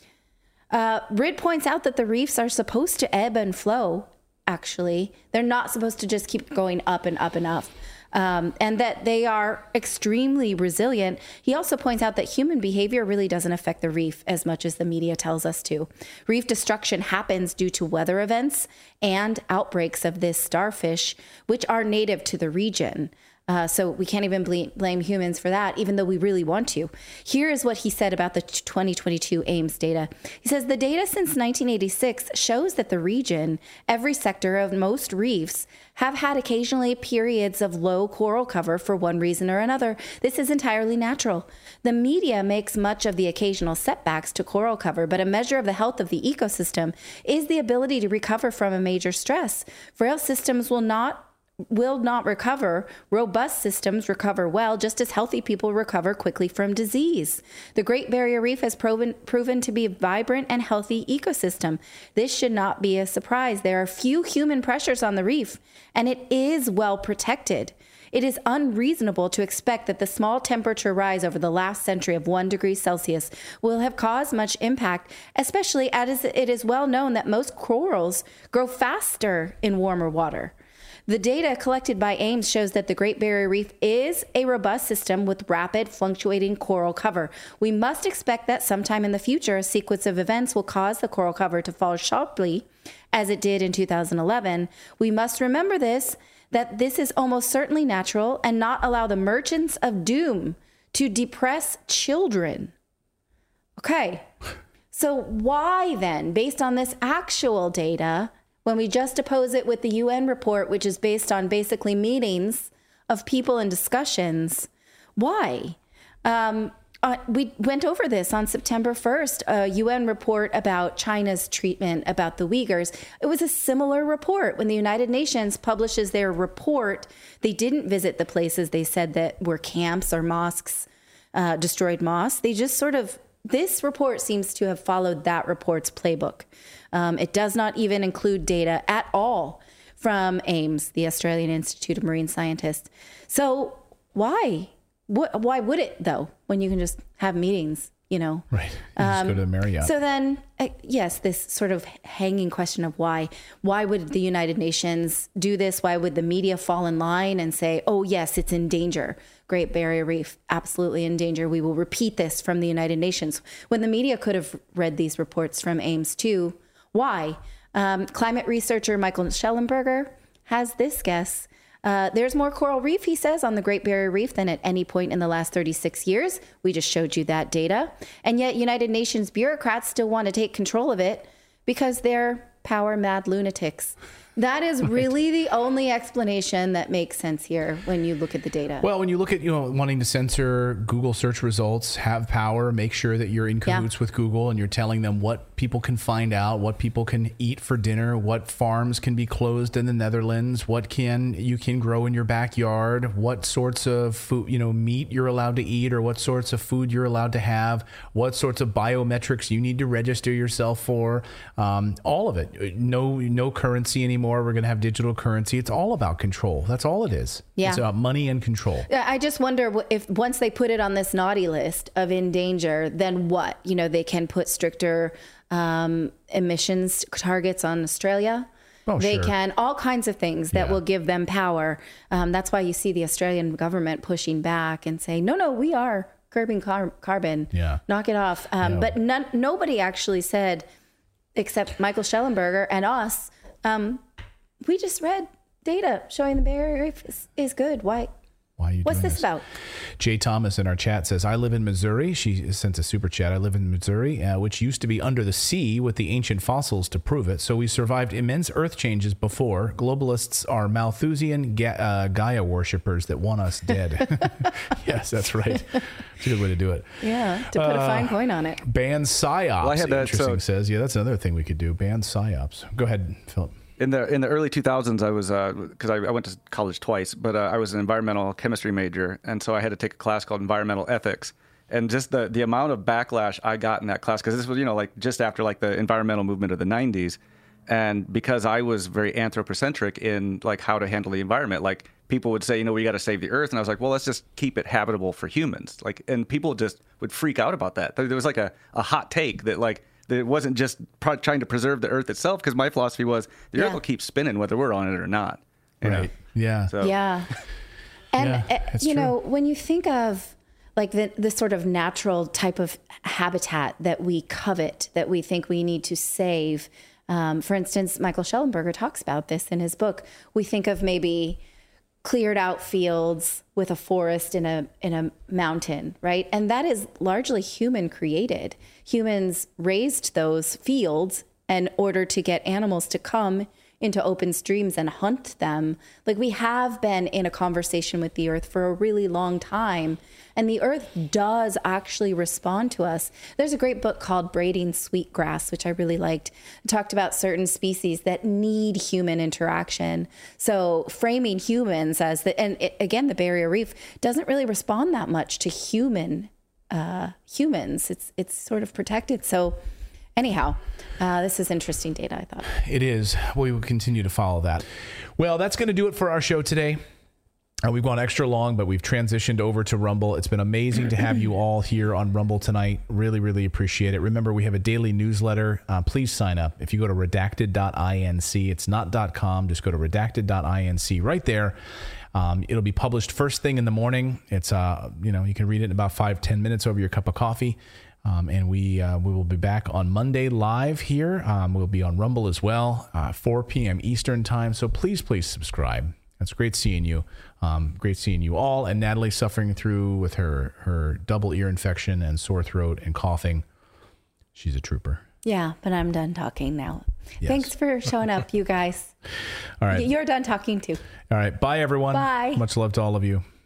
Ridd points out that the reefs are supposed to ebb and flow, actually. They're not supposed to just keep going up and up and up. And that they are extremely resilient. He also points out that human behavior really doesn't affect the reef as much as the media tells us to. Reef destruction happens due to weather events and outbreaks of this starfish, which are native to the region. So we can't even blame humans for that, even though we really want to. Here is what he said about the 2022 Ames data. He says, the data since 1986 shows that the region, every sector of most reefs, have had occasionally periods of low coral cover for one reason or another. This is entirely natural. The media makes much of the occasional setbacks to coral cover, but a measure of the health of the ecosystem is the ability to recover from a major stress. Frail systems will not recover. Robust systems recover well, just as healthy people recover quickly from disease. The Great Barrier Reef has proven to be a vibrant and healthy ecosystem. This should not be a surprise. There are few human pressures on the reef, and it is well protected. It is unreasonable to expect that the small temperature rise over the last century of 1 degree Celsius will have caused much impact, especially as it is well known that most corals grow faster in warmer water. The data collected by Ames shows that the Great Barrier Reef is a robust system with rapid, fluctuating coral cover. We must expect that sometime in the future, a sequence of events will cause the coral cover to fall sharply, as it did in 2011. We must remember that this is almost certainly natural, and not allow the merchants of doom to depress children. Okay, so why then, based on this actual data, when we juxtapose it with the UN report, which is based on basically meetings of people and discussions, why? We went over this on September 1st, a UN report about China's treatment about the Uyghurs. It was a similar report. When the United Nations publishes their report, they didn't visit the places they said that were camps or mosques, destroyed mosques. They just this report seems to have followed that report's playbook. It does not even include data at all from Ames, the Australian Institute of Marine Scientists. So why? Why would it, though, when you can just have meetings, Right. Just go to the Marriott. So then, yes, this sort of hanging question of why. Why would the United Nations do this? Why would the media fall in line and say, oh, yes, it's in danger? Great Barrier Reef, absolutely in danger. We will repeat this from the United Nations. When the media could have read these reports from Ames too. Why? Climate researcher Michael Schellenberger has this guess. There's more coral reef, he says, on the Great Barrier Reef than at any point in the last 36 years. We just showed you that data. And yet United Nations bureaucrats still want to take control of it because they're power-mad lunatics. That is really the only explanation that makes sense here when you look at the data. Well, when you look at, wanting to censor Google search results, have power, make sure that you're in cahoots with Google and you're telling them what people can find out, what people can eat for dinner, what farms can be closed in the Netherlands, what you can grow in your backyard, what sorts of food, meat you're allowed to eat, or what sorts of food you're allowed to have, what sorts of biometrics you need to register yourself for, all of it. No currency anymore. We're going to have digital currency. It's all about control. That's all it is. Yeah. It's about money and control. I just wonder if once they put it on this naughty list of in danger, then what? They can put stricter emissions targets on Australia. They can, all kinds of things that will give them power. That's why you see the Australian government pushing back and saying, no, we are curbing carbon. Yeah. Knock it off. But nobody actually said, except Michael Schellenberger and us, we just read data showing the Barrier Reef is good. Why are you What's this about? Jay Thomas in our chat says, I live in Missouri. She sent a super chat. I live in Missouri, which used to be under the sea with the ancient fossils to prove it. So we survived immense earth changes before. Globalists are Malthusian Gaia worshippers that want us dead. Yes, that's right. It's a good way to do it. Yeah, to put a fine point on it. Ban PSYOPs. Well, I had that, interesting says. Yeah, that's another thing we could do. Ban PSYOPs. Go ahead, Philip. In the early 2000s, I was because I went to college twice, but I was an environmental chemistry major, and so I had to take a class called environmental ethics. And just the amount of backlash I got in that class, because this was, like just after like the environmental movement of the 90s. And because I was very anthropocentric in like how to handle the environment, like people would say, we got to save the earth. And I was like, well, let's just keep it habitable for humans. Like, and people just would freak out about that. There was like a hot take that like, that it wasn't just trying to preserve the earth itself, because my philosophy was the earth will keep spinning whether we're on it or not. Right. Yeah. So. Yeah. And, when you think of like the sort of natural type of habitat that we covet, that we think we need to save, for instance, Michael Shellenberger talks about this in his book. We think of maybe cleared out fields with a forest in a mountain, right? And that is largely human created. Humans raised those fields in order to get animals to come into open streams and hunt them. Like, we have been in a conversation with the earth for a really long time, and the earth does actually respond to us. There's a great book called Braiding Sweetgrass, which I really liked. It talked about certain species that need human interaction. So framing humans as again, the Barrier Reef doesn't really respond that much to humans. It's sort of protected. So anyhow, this is interesting data, I thought. It is. We will continue to follow that. Well, that's going to do it for our show today. We've gone extra long, but we've transitioned over to Rumble. It's been amazing to have you all here on Rumble tonight. Really, really appreciate it. Remember, we have a daily newsletter. Please sign up. If you go to redacted.inc, it's not .com. Just go to redacted.inc right there. It'll be published first thing in the morning. It's, you can read it in about 5-10 minutes over your cup of coffee. And we will be back on Monday live here. We'll be on Rumble as well, 4 p.m. Eastern time. So please subscribe. It's great seeing you. Great seeing you all. And Natalie suffering through with her double ear infection and sore throat and coughing. She's a trooper. Yeah, but I'm done talking now. Yes. Thanks for showing up, you guys. All right. You're done talking too. All right. Bye, everyone. Bye. Much love to all of you.